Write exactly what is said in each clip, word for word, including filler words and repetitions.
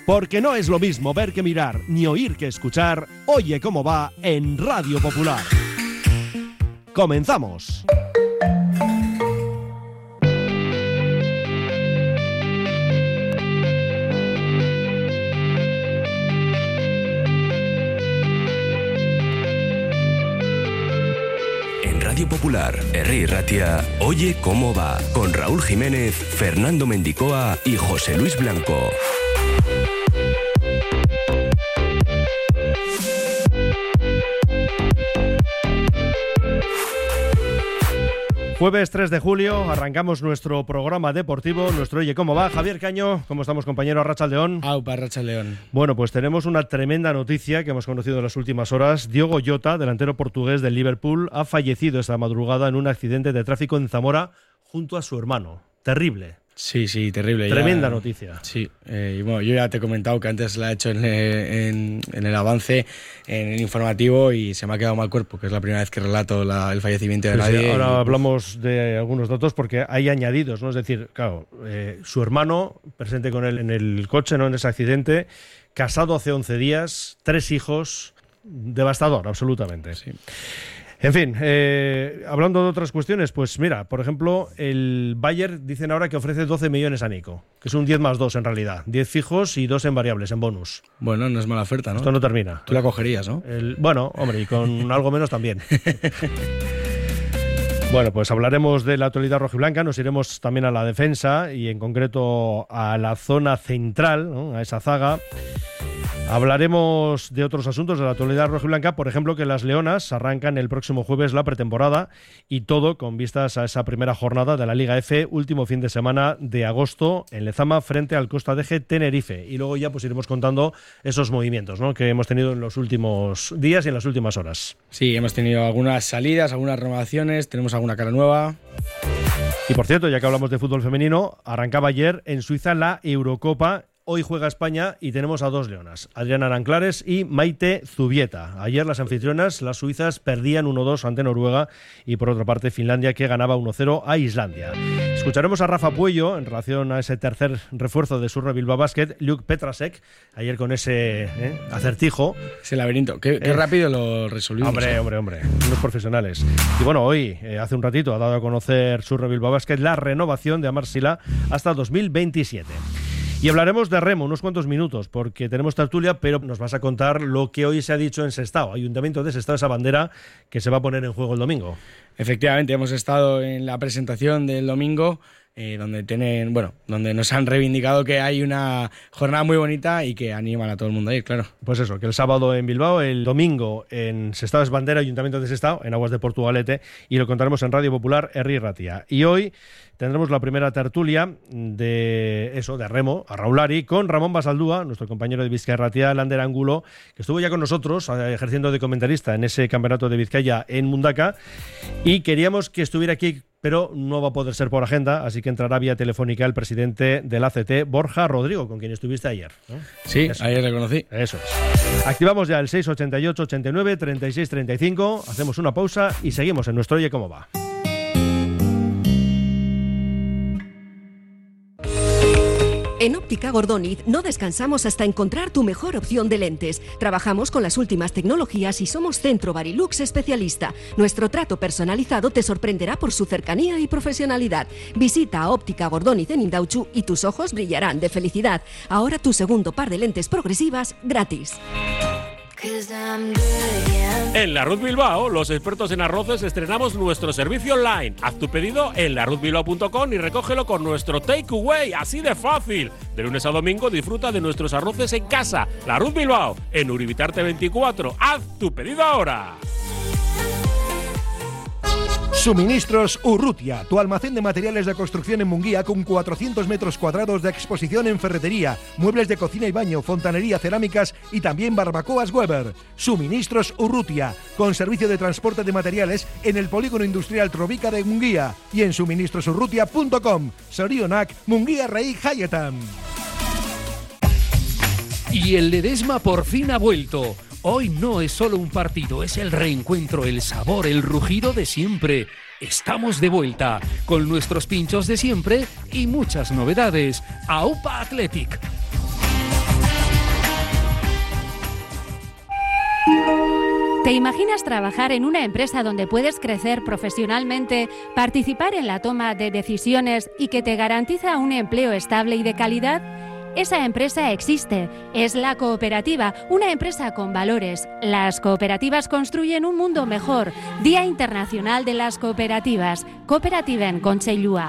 Porque no es lo mismo ver que mirar, ni oír que escuchar. Oye cómo va en Radio Popular. ¡Comenzamos! En Radio Popular, Herri Ratia, Oye cómo va, con Raúl Jiménez, Fernando Mendicoa y José Luis Blanco. Jueves tres de julio, arrancamos nuestro programa deportivo, nuestro Oye cómo va. Javier Caño, ¿cómo estamos, compañero? Arratsaldeón. Aupa, Arratsaldeón. Bueno, pues tenemos una tremenda noticia que hemos conocido en las últimas horas. Diogo Jota, delantero portugués del Liverpool, ha fallecido esta madrugada en un accidente de tráfico en Zamora junto a su hermano. Terrible. Sí, sí, terrible. Tremenda ya, noticia. Sí, eh, y bueno, yo ya te he comentado que antes la he hecho en, en, en el avance, en el informativo, y se me ha quedado mal cuerpo, que es la primera vez que relato la, el fallecimiento de Sí, nadie. sí, ahora y, hablamos de algunos datos porque hay añadidos, ¿no? Es decir, claro, eh, su hermano, presente con él en el coche, ¿no? En ese accidente, casado hace once días, tres hijos, devastador, absolutamente. Sí. En fin, eh, hablando de otras cuestiones, pues mira, por ejemplo, el Bayern dicen ahora que ofrece doce millones a Nico, que es un diez más dos en realidad, diez fijos y dos en variables, en bonus. Bueno, no es mala oferta, ¿no? Esto no termina. Tú la cogerías, ¿no? El, bueno, hombre, y con algo menos también. Bueno, pues hablaremos de la actualidad rojiblanca, nos iremos también a la defensa y en concreto a la zona central, ¿no? A esa zaga. Hablaremos de otros asuntos de la actualidad rojiblanca, por ejemplo, que las Leonas arrancan el próximo jueves la pretemporada y todo con vistas a esa primera jornada de la Liga F, último fin de semana de agosto en Lezama frente al Costa Deje Tenerife. Y luego ya pues iremos contando esos movimientos, ¿no? Que hemos tenido en los últimos días y en las últimas horas. Sí, hemos tenido algunas salidas, algunas renovaciones, tenemos alguna cara nueva. Y por cierto, ya que hablamos de fútbol femenino, arrancaba ayer en Suiza la Eurocopa. Hoy juega España y tenemos a dos leonas, Adriana Aranclares y Maite Zubieta. Ayer las anfitrionas, las suizas, perdían uno dos ante Noruega y por otra parte Finlandia, que ganaba uno cero a Islandia. Escucharemos a Rafa Puello en relación a ese tercer refuerzo de Surre Bilbao Basket, Luke Petrasek, ayer con ese eh, acertijo. Ese laberinto, qué, qué eh, rápido lo resolvimos. Hombre, ¿eh? hombre, hombre, unos profesionales. Y bueno, hoy, eh, hace un ratito, ha dado a conocer Surre Bilbao Basket la renovación de Amar Sila hasta dos mil veintisiete. Y hablaremos de remo unos cuantos minutos, porque tenemos tertulia, pero nos vas a contar lo que hoy se ha dicho en Sestao, Ayuntamiento de Sestao, esa bandera que se va a poner en juego el domingo. Efectivamente, hemos estado en la presentación del domingo, eh, donde tienen, bueno, donde nos han reivindicado que hay una jornada muy bonita y que animan a todo el mundo a ir, claro. Pues eso, que el sábado en Bilbao, el domingo en Sestao es bandera, Ayuntamiento de Sestao, en Aguas de Portugalete, y lo contaremos en Radio Popular, Herri Ratia. Y hoy tendremos la primera tertulia de eso, de remo, a Raulari, con Ramón Basaldúa, nuestro compañero de Vizcaya Ratia, Lander Angulo, que estuvo ya con nosotros ejerciendo de comentarista en ese campeonato de Vizcaya en Mundaka, y queríamos que estuviera aquí, pero no va a poder ser por agenda, así que entrará vía telefónica el presidente del A C T, Borja Rodrigo, con quien estuviste ayer, ¿no? Sí, eso. Ayer le conocí. Eso es. Activamos ya el seis ochenta y ocho, ochenta y nueve, treinta y seis, treinta y cinco, hacemos una pausa y seguimos en nuestro Oye cómo va. En Óptica Gordoniz no descansamos hasta encontrar tu mejor opción de lentes. Trabajamos con las últimas tecnologías y somos Centro Barilux especialista. Nuestro trato personalizado te sorprenderá por su cercanía y profesionalidad. Visita a Óptica Gordoniz en Indautxu y tus ojos brillarán de felicidad. Ahora tu segundo par de lentes progresivas gratis. En La Ruz Bilbao, los expertos en arroces, estrenamos nuestro servicio online. Haz tu pedido en la ruz bilbao punto com y recógelo con nuestro takeaway, así de fácil. De lunes a domingo disfruta de nuestros arroces en casa. La Ruz Bilbao, en Uribitarte veinticuatro. Haz tu pedido ahora. Suministros Urrutia, tu almacén de materiales de construcción en Munguía con cuatrocientos metros cuadrados de exposición en ferretería, muebles de cocina y baño, fontanería, cerámicas y también barbacoas Weber. Suministros Urrutia, con servicio de transporte de materiales en el polígono industrial Trovica de Munguía y en suministros urrutia punto com. Sorionak, Munguía Rey Hayetan. Y el Ledesma por fin ha vuelto. Hoy no es solo un partido, es el reencuentro, el sabor, el rugido de siempre. Estamos de vuelta, con nuestros pinchos de siempre y muchas novedades. AUPA Athletic. ¿Te imaginas trabajar en una empresa donde puedes crecer profesionalmente, participar en la toma de decisiones y que te garantiza un empleo estable y de calidad? Esa empresa existe, es la cooperativa, una empresa con valores. Las cooperativas construyen un mundo mejor. Día Internacional de las Cooperativas. Cooperativen Contsellua.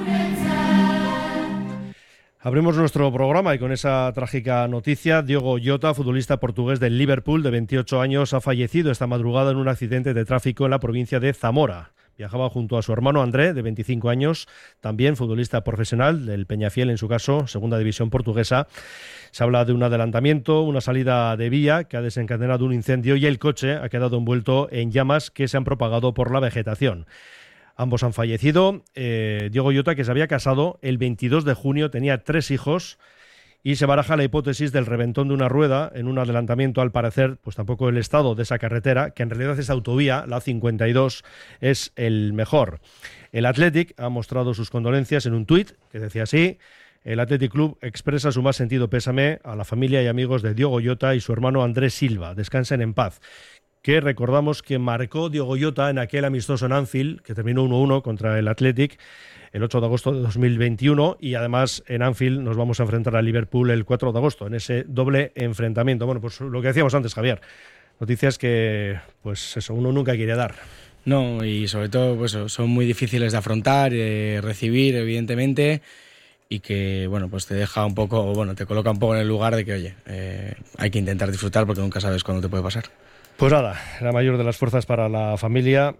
Abrimos nuestro programa y con esa trágica noticia, Diogo Jota, futbolista portugués del Liverpool de veintiocho años, ha fallecido esta madrugada en un accidente de tráfico en la provincia de Zamora. Viajaba junto a su hermano André, de veinticinco años, también futbolista profesional del Peñafiel, en su caso, segunda división portuguesa. Se habla de un adelantamiento, una salida de vía que ha desencadenado un incendio y el coche ha quedado envuelto en llamas que se han propagado por la vegetación. Ambos han fallecido. Eh, Diogo Jota, que se había casado el veintidós de junio, tenía tres hijos y se baraja la hipótesis del reventón de una rueda en un adelantamiento, al parecer, pues tampoco el estado de esa carretera, que en realidad esa autovía, la cincuenta y dos, es el mejor. El Athletic ha mostrado sus condolencias en un tuit que decía así: el Athletic Club expresa su más sentido pésame a la familia y amigos de Diogo Jota y su hermano Andrés Silva. Descansen en paz. Que recordamos que marcó Diogo Jota en aquel amistoso en Anfield, que terminó uno uno contra el Athletic el ocho de agosto de dos mil veintiuno, y además en Anfield nos vamos a enfrentar a Liverpool el cuatro de agosto, en ese doble enfrentamiento. Bueno, pues lo que decíamos antes, Javier, noticias que, pues eso, uno nunca quiere dar. No, y sobre todo pues son muy difíciles de afrontar, eh, recibir, evidentemente, y que, bueno, pues te deja un poco, bueno, te coloca un poco en el lugar de que, oye, eh, hay que intentar disfrutar porque nunca sabes cuándo te puede pasar. Pues nada, la mayor de las fuerzas para la familia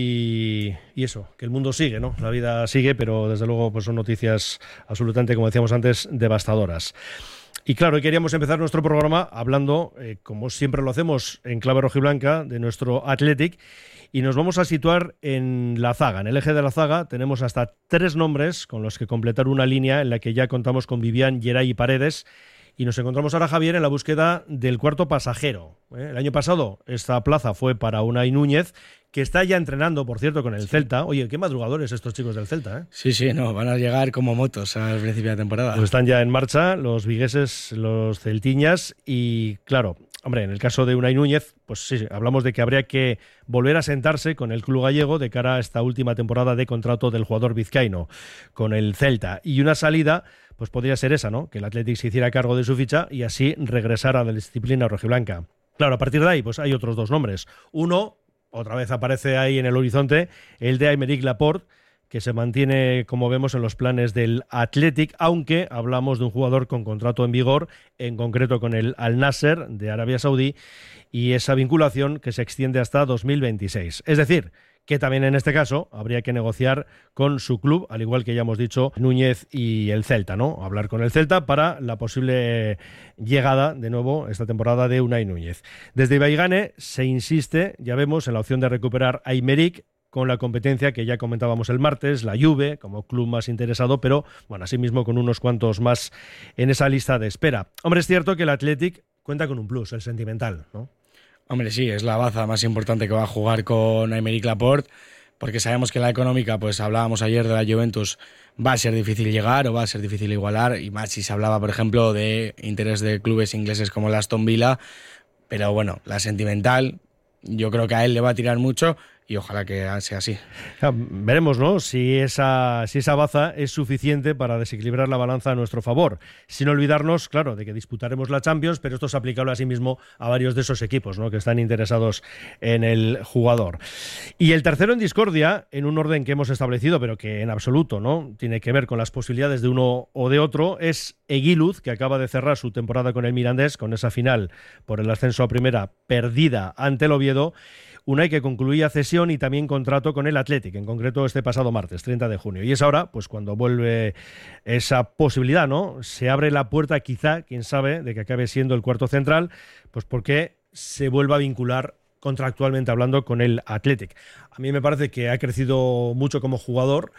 y, y eso, que el mundo sigue, ¿no? La vida sigue, pero desde luego pues son noticias absolutamente, como decíamos antes, devastadoras. Y claro, hoy queríamos empezar nuestro programa hablando, eh, como siempre lo hacemos en clave rojiblanca, de nuestro Athletic, y nos vamos a situar en la zaga. En el eje de la zaga tenemos hasta tres nombres con los que completar una línea en la que ya contamos con Vivian, Geray y Paredes. Y nos encontramos ahora, Javier, en la búsqueda del cuarto pasajero. ¿eh? El año pasado esta plaza fue para Unai Núñez, que está ya entrenando, por cierto, con el sí. Celta. Oye, qué madrugadores estos chicos del Celta, ¿eh? Sí, sí, no, van a llegar como motos al principio de temporada. Pues están ya en marcha los vigueses, los celtiñas, y claro, hombre, en el caso de Unai Núñez, pues sí, hablamos de que habría que volver a sentarse con el club gallego de cara a esta última temporada de contrato del jugador vizcaíno con el Celta. Y una salida, pues podría ser esa, ¿no? Que el Athletic se hiciera cargo de su ficha y así regresar a la disciplina rojiblanca. Claro, a partir de ahí, pues hay otros dos nombres. Uno, otra vez aparece ahí en el horizonte, el de Aymeric Laporte, que se mantiene, como vemos, en los planes del Athletic, aunque hablamos de un jugador con contrato en vigor, en concreto con el Al Nasser de Arabia Saudí, y esa vinculación que se extiende hasta dos mil veintiséis. Es decir, que también en este caso habría que negociar con su club, al igual que ya hemos dicho Núñez y el Celta, ¿no? Hablar con el Celta para la posible llegada de nuevo esta temporada de Unai Núñez. Desde Ibaigane se insiste, ya vemos, en la opción de recuperar a Aymeric, con la competencia que ya comentábamos el martes, la Juve como club más interesado, pero bueno, asimismo con unos cuantos más en esa lista de espera. Hombre, es cierto que el Athletic cuenta con un plus, el sentimental, ¿no? Hombre, sí, es la baza más importante que va a jugar con Aymeric Laporte, porque sabemos que la económica, pues hablábamos ayer de la Juventus, va a ser difícil llegar o va a ser difícil igualar, y más si se hablaba, por ejemplo, de interés de clubes ingleses como el Aston Villa, pero bueno, la sentimental, yo creo que a él le va a tirar mucho y ojalá que sea así. Ya, veremos, ¿no? Si esa, si esa baza es suficiente para desequilibrar la balanza a nuestro favor. Sin olvidarnos, claro, de que disputaremos la Champions, pero esto es aplicable asimismo a varios de esos equipos, ¿no? Que están interesados en el jugador. Y el tercero en discordia, en un orden que hemos establecido, pero que en absoluto no tiene que ver con las posibilidades de uno o de otro, es Eguiluz, que acaba de cerrar su temporada con el Mirandés, con esa final por el ascenso a primera perdida ante el Oviedo. Unai, que concluía cesión y también contrato con el Athletic, en concreto este pasado martes, treinta de junio. Y es ahora, pues cuando vuelve esa posibilidad, ¿no? Se abre la puerta, quizá, quién sabe, de que acabe siendo el cuarto central, pues porque se vuelva a vincular contractualmente hablando con el Athletic. A mí me parece que ha crecido mucho como jugador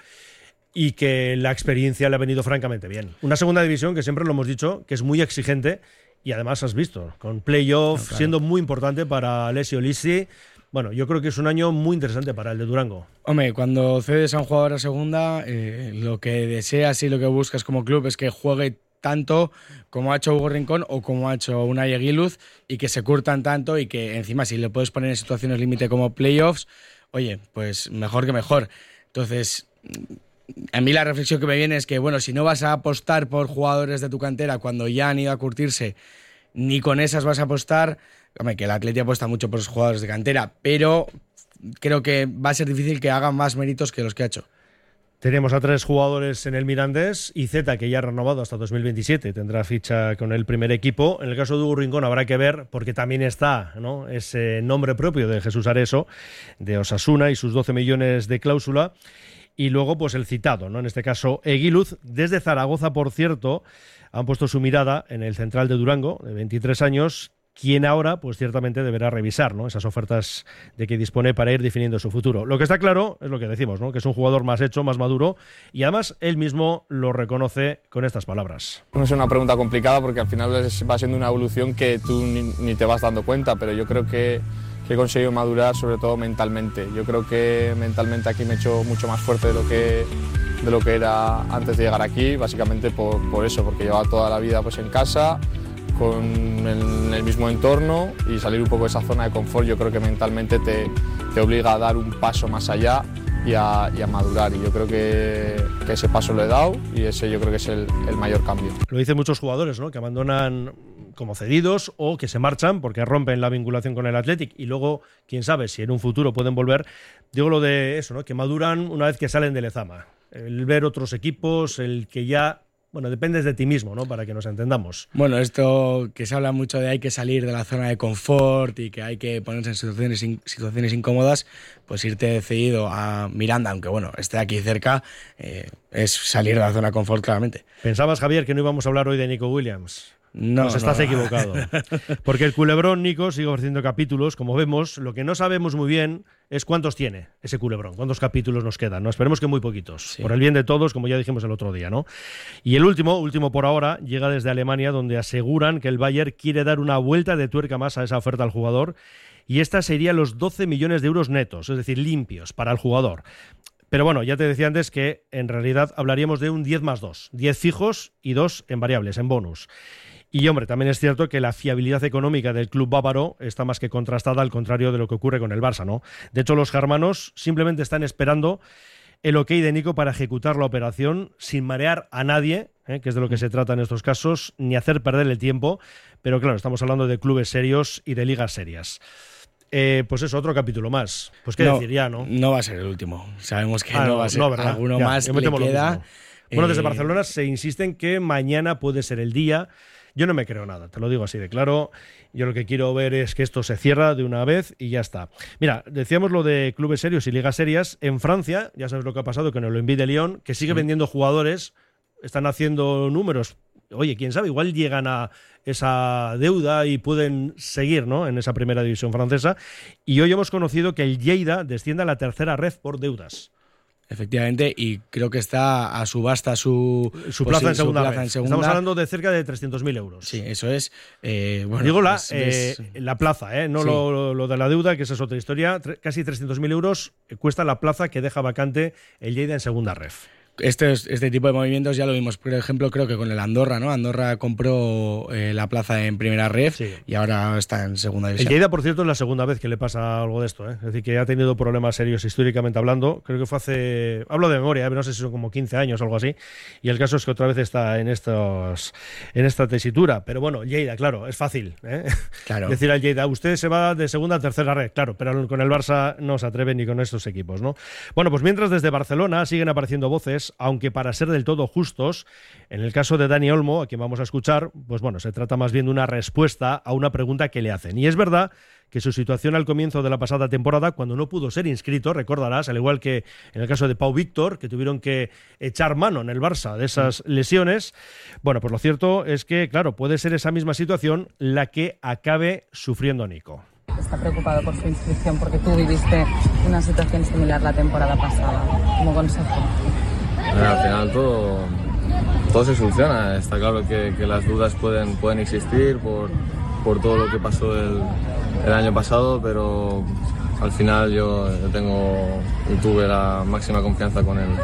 y que la experiencia le ha venido francamente bien. Una segunda división que siempre lo hemos dicho, que es muy exigente y además has visto, con playoff, no, claro, siendo muy importante para Alessio Lissi. Bueno, yo creo que es un año muy interesante para el de Durango. Hombre, cuando cedes a un jugador a segunda, eh, lo que deseas y lo que buscas como club es que juegue tanto como ha hecho Hugo Rincón o como ha hecho Unai Eguiluz, y que se curtan tanto y que encima si le puedes poner en situaciones límite como playoffs, oye, pues mejor que mejor. Entonces, a mí la reflexión que me viene es que, bueno, si no vas a apostar por jugadores de tu cantera cuando ya han ido a curtirse, ni con esas vas a apostar, hombre, que el Atleti apuesta mucho por los jugadores de cantera, pero creo que va a ser difícil que hagan más méritos que los que ha hecho. Tenemos a tres jugadores en el Mirandés y Zeta, que ya ha renovado hasta dos mil veintisiete, tendrá ficha con el primer equipo. En el caso de Hugo Rincón habrá que ver, porque también está, ¿no?, ese nombre propio de Jesús Areso, de Osasuna, y sus doce millones de cláusula. Y luego, pues el citado, ¿no?, en este caso Eguiluz. Desde Zaragoza, por cierto, han puesto su mirada en el central de Durango, de veintitrés años, quien ahora, pues ciertamente deberá revisar, ¿no?, esas ofertas de que dispone para ir definiendo su futuro. Lo que está claro es lo que decimos, ¿no?, que es un jugador más hecho, más maduro, y además él mismo lo reconoce con estas palabras. No es una pregunta complicada porque al final es, va siendo una evolución que tú ni, ni te vas dando cuenta, pero yo creo que, que he conseguido madurar sobre todo mentalmente. Yo creo que mentalmente aquí me he hecho mucho más fuerte de lo que, de lo que era antes de llegar aquí, básicamente por, por eso, porque llevaba toda la vida pues en casa, con el, el mismo entorno, y salir un poco de esa zona de confort yo creo que mentalmente te, te obliga a dar un paso más allá y a, y a madurar, y yo creo que, que ese paso lo he dado y ese yo creo que es el, el mayor cambio. Lo dicen muchos jugadores, ¿no?, que abandonan como cedidos o que se marchan porque rompen la vinculación con el Athletic y luego, quién sabe, si en un futuro pueden volver. Digo lo de eso, ¿no?, que maduran una vez que salen de Lezama. El ver otros equipos, el que ya... Bueno, dependes de ti mismo, ¿no?, para que nos entendamos. Bueno, esto que se habla mucho de hay que salir de la zona de confort y que hay que ponerse en situaciones, situaciones incómodas, pues irte cedido a Miranda, aunque bueno, esté aquí cerca, eh, es salir de la zona de confort claramente. ¿Pensabas, Javier, que no íbamos a hablar hoy de Nico Williams? No, pues estás no. equivocado. Porque el culebrón, Nico, sigue ofreciendo capítulos, como vemos. Lo que no sabemos muy bien es cuántos tiene ese culebrón, cuántos capítulos nos quedan, ¿no? Esperemos que muy poquitos, sí, por el bien de todos, como ya dijimos el otro día, ¿no? Y el último, último por ahora, llega desde Alemania, donde aseguran que el Bayern quiere dar una vuelta de tuerca más a esa oferta al jugador, y esta sería los doce millones de euros netos, es decir, limpios para el jugador. Pero bueno, ya te decía antes que en realidad hablaríamos de un diez más dos, diez fijos y dos en variables, en bonus. Y hombre, también es cierto que la fiabilidad económica del club bávaro está más que contrastada, al contrario de lo que ocurre con el Barça, ¿no? De hecho, los germanos simplemente están esperando el ok de Nico para ejecutar la operación sin marear a nadie, ¿eh?, que es de lo que se trata en estos casos, ni hacer perder el tiempo. Pero claro, estamos hablando de clubes serios y de ligas serias. Eh, pues eso, otro capítulo más. Pues qué no, decir ya, ¿no? No va a ser el último. Sabemos que ah, no no va a ser. No, ¿verdad? Alguno ya, más ya le queda. Bueno, desde eh... Barcelona se insiste en que mañana puede ser el día. Yo no me creo nada, te lo digo así de claro. Yo lo que quiero ver es que esto se cierra de una vez y ya está. Mira, decíamos lo de clubes serios y ligas serias. En Francia, ya sabes lo que ha pasado con el Olympique de Lyon, que sigue sí. vendiendo jugadores, están haciendo números. Oye, quién sabe, igual llegan a esa deuda y pueden seguir, ¿no?, en esa primera división francesa. Y hoy hemos conocido que el Lleida desciende a la tercera ref por deudas. Efectivamente, y creo que está a subasta su, su plaza, pues, en, segunda su plaza en segunda. Estamos hablando de cerca de trescientos mil euros. Sí, eso es. Eh, bueno, Digo la, pues, es, eh, la plaza, eh, no sí. lo, lo de la deuda, que esa es otra historia. Tre- casi trescientos mil euros cuesta la plaza que deja vacante el Lleida en segunda ref. Este, este tipo de movimientos ya lo vimos, por ejemplo, creo que con el Andorra, ¿no? Andorra compró eh, la plaza en primera ref, sí, y ahora está en segunda división. El Lleida, por cierto, es la segunda vez que le pasa algo de esto, ¿eh? Es decir, que ha tenido problemas serios históricamente hablando. Creo que fue hace... Hablo de memoria, ¿eh? No sé si son como quince años o algo así. Y el caso es que otra vez está en estos en esta tesitura. Pero bueno, Lleida, claro, es fácil, ¿eh? Claro. Decir al Lleida, usted se va de segunda a tercera red, claro, pero con el Barça no se atreve ni con estos equipos, ¿no? Bueno, pues mientras desde Barcelona siguen apareciendo voces, aunque para ser del todo justos, en el caso de Dani Olmo, a quien vamos a escuchar, pues bueno, se trata más bien de una respuesta a una pregunta que le hacen. Y es verdad que su situación al comienzo de la pasada temporada, cuando no pudo ser inscrito, recordarás, al igual que en el caso de Pau Víctor, que tuvieron que echar mano en el Barça de esas lesiones, bueno, pues lo cierto es que, claro, puede ser esa misma situación la que acabe sufriendo Nico. Está preocupado por su inscripción porque tú viviste una situación similar la temporada pasada. Como consejo. Bueno, al final todo, todo se soluciona. Está claro que, que las dudas pueden, pueden existir por, por todo lo que pasó el, el año pasado, pero al final yo, yo tengo y tuve la máxima confianza con el,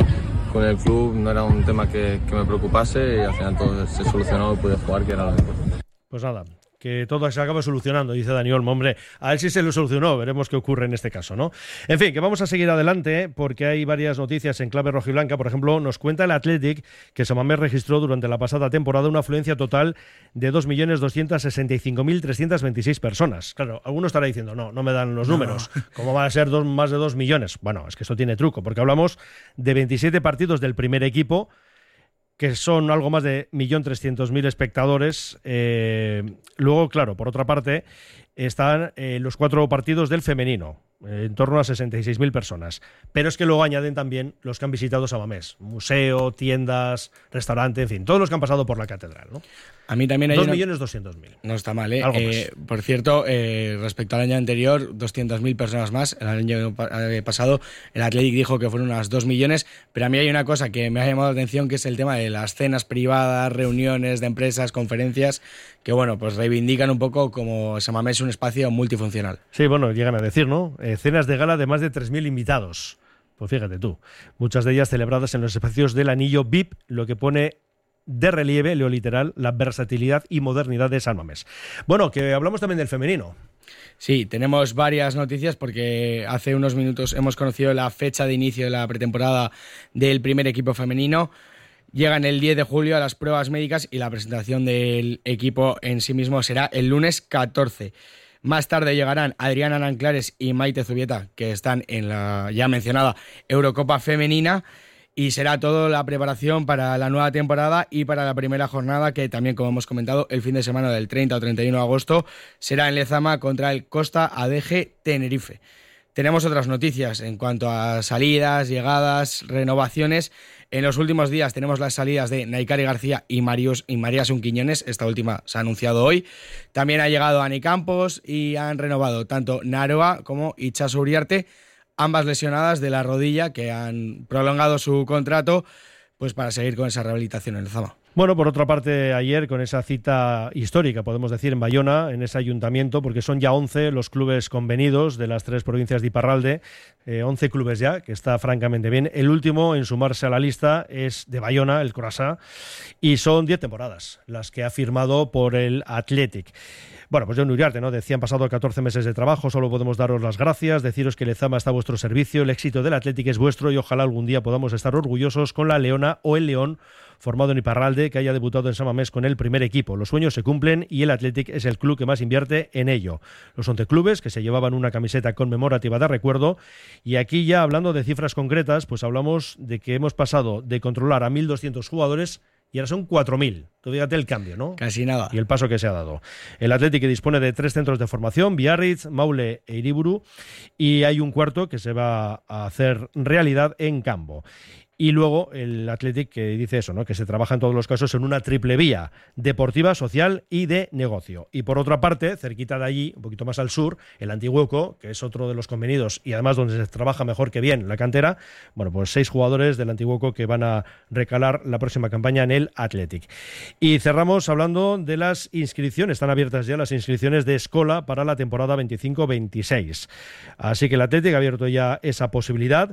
con el club no era un tema que, que me preocupase y al final todo se solucionó y pude jugar, que era lo importante. Pues nada, que todo se acaba solucionando, dice Dani Olmo. Hombre, a él sí se lo solucionó, veremos qué ocurre en este caso, ¿no? En fin, que vamos a seguir adelante porque hay varias noticias en clave rojiblanca. Por ejemplo, nos cuenta el Athletic que Samamés registró durante la pasada temporada una afluencia total de dos millones doscientos sesenta y cinco mil trescientos veintiséis personas. Claro, alguno estará diciendo, no, no me dan los números. No. ¿Cómo van a ser dos, más de dos millones? Bueno, es que esto tiene truco, porque hablamos de veintisiete partidos del primer equipo, que son algo más de un millón trescientos mil espectadores. Eh, luego, claro, por otra parte, están eh, los cuatro partidos del femenino, eh, en torno a sesenta y seis mil personas. Pero es que luego añaden también los que han visitado Samamés, museo, tiendas, restaurante, en fin, todos los que han pasado por la catedral, ¿no? A mí también hay dos millones doscientos mil. No está mal, ¿eh? eh por cierto, eh, respecto al año anterior, doscientas mil personas más. El año pasado el Athletic dijo que fueron unas dos millones, pero a mí hay una cosa que me ha llamado la atención, que es el tema de las cenas privadas, reuniones de empresas, conferencias, que bueno, pues reivindican un poco como Samamés es un espacio multifuncional. Sí, bueno, llegan a decir, ¿no? Eh, cenas de gala de más de tres mil invitados. Pues fíjate tú, muchas de ellas celebradas en los espacios del anillo V I P, lo que pone de relieve, leo literal, la versatilidad y modernidad de San Mamés. Bueno, que hablamos también del femenino. Sí, tenemos varias noticias porque hace unos minutos hemos conocido la fecha de inicio de la pretemporada del primer equipo femenino. Llegan el diez de julio a las pruebas médicas y la presentación del equipo en sí mismo será el lunes catorce. Más tarde llegarán Adriana Anclares y Maite Zubieta, que están en la ya mencionada Eurocopa Femenina. Y será todo la preparación para la nueva temporada y para la primera jornada, que también, como hemos comentado, el fin de semana del treinta o treinta y uno de agosto será en Lezama contra el Costa A D G Tenerife. Tenemos otras noticias en cuanto a salidas, llegadas, renovaciones. En los últimos días tenemos las salidas de Naikari García y, Marius, y María Sunquiñones. Esta última se ha anunciado hoy. También ha llegado Ani Campos y han renovado tanto Naroa como Itxaso Uriarte, ambas lesionadas de la rodilla, que han prolongado su contrato pues para seguir con esa rehabilitación en Lezama. Bueno, por otra parte, ayer con esa cita histórica, podemos decir, en Bayona, en ese ayuntamiento, porque son ya once los clubes convenidos de las tres provincias de Iparralde, eh, once clubes ya, que está francamente bien. El último en sumarse a la lista es de Bayona, el Croissant, y son diez temporadas las que ha firmado por el Athletic. Bueno, pues Jon Uriarte, ¿no? Decía, han pasado catorce meses de trabajo, solo podemos daros las gracias, deciros que Lezama está a vuestro servicio, el éxito del Athletic es vuestro y ojalá algún día podamos estar orgullosos con la Leona o el León, formado en Iparralde, que haya debutado en San Mamés con el primer equipo. Los sueños se cumplen y el Athletic es el club que más invierte en ello. Los once clubes que se llevaban una camiseta conmemorativa de recuerdo, y aquí ya hablando de cifras concretas, pues hablamos de que hemos pasado de controlar a mil doscientos jugadores y ahora son cuatro mil. Tú fíjate el cambio, ¿no? Casi nada. Y el paso que se ha dado. El Athletic dispone de tres centros de formación, Biarritz, Maule e Iriburu, y hay un cuarto que se va a hacer realidad en Cambo. Y luego el Athletic que dice eso, ¿no? Que se trabaja en todos los casos en una triple vía, deportiva, social y de negocio. Y por otra parte, cerquita de allí, un poquito más al sur, el Antiguoco, que es otro de los convenidos y además donde se trabaja mejor que bien la cantera. Bueno, pues seis jugadores del Antiguoco que van a recalar la próxima campaña en el Athletic. Y cerramos hablando de las inscripciones. Están abiertas ya las inscripciones de Escola para la temporada veinticinco veintiséis. Así que el Athletic ha abierto ya esa posibilidad.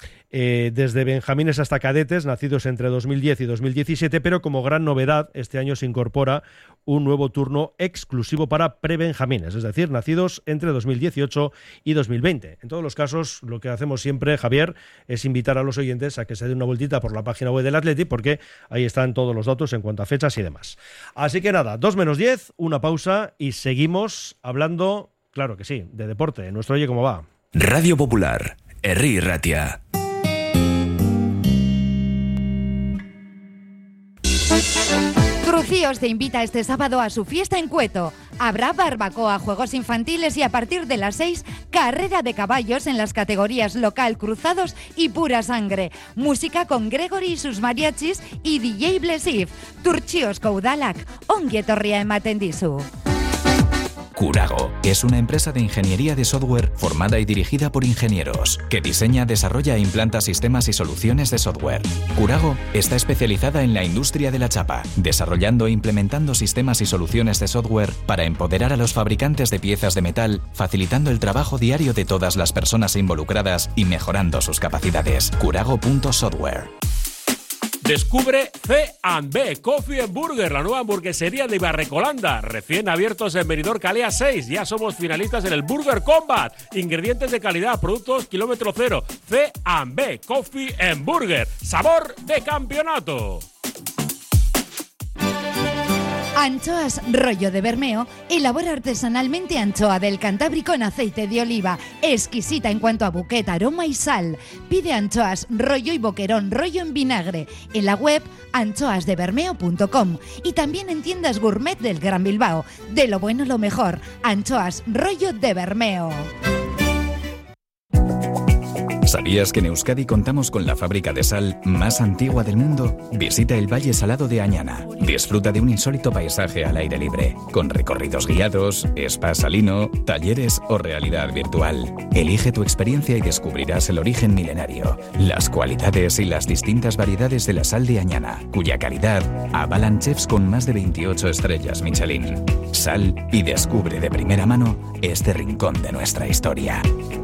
Eh, desde benjamines hasta cadetes, nacidos entre dos mil diez y dos mil diecisiete, pero como gran novedad, este año se incorpora un nuevo turno exclusivo para prebenjamines, es decir, nacidos entre dos mil dieciocho y dos mil veinte. En todos los casos, lo que hacemos siempre, Javier, es invitar a los oyentes a que se den una vueltita por la página web del Athletic, porque ahí están todos los datos en cuanto a fechas y demás. Así que nada, dos menos diez, una pausa y seguimos hablando, claro que sí, de deporte. Nuestro Oye Cómo Va. Radio Popular, Herri Ratia. Crujíos te invita este sábado a su fiesta en Cueto. Habrá barbacoa, juegos infantiles y a partir de las seis, carrera de caballos en las categorías local, cruzados y pura sangre. Música con Gregory y sus mariachis y D J Blesiv. Turchios Koudalak, ongi etorria ematen dizu. Curago es una empresa de ingeniería de software formada y dirigida por ingenieros que diseña, desarrolla e implanta sistemas y soluciones de software. Curago está especializada en la industria de la chapa, desarrollando e implementando sistemas y soluciones de software para empoderar a los fabricantes de piezas de metal, facilitando el trabajo diario de todas las personas involucradas y mejorando sus capacidades. Curago punto software. Descubre C and B Coffee and Burger, la nueva hamburguesería de Ibarrecolanda, recién abiertos en Benidorm Calea seis. Ya somos finalistas en el Burger Combat. Ingredientes de calidad, productos kilómetro cero. C and B Coffee and Burger, sabor de campeonato. Anchoas Rollo de Bermeo elabora artesanalmente anchoa del Cantábrico en aceite de oliva, exquisita en cuanto a buquet, aroma y sal. Pide anchoas Rollo y boquerón Rollo en vinagre en la web anchoas de bermeo punto com y también en tiendas gourmet del Gran Bilbao. De lo bueno lo mejor, Anchoas Rollo de Bermeo. ¿Sabías que en Euskadi contamos con la fábrica de sal más antigua del mundo? Visita el Valle Salado de Añana. Disfruta de un insólito paisaje al aire libre, con recorridos guiados, spa salino, talleres o realidad virtual. Elige tu experiencia y descubrirás el origen milenario, las cualidades y las distintas variedades de la sal de Añana, cuya calidad avalan chefs con más de veintiocho estrellas Michelin. Sal y descubre de primera mano este rincón de nuestra historia.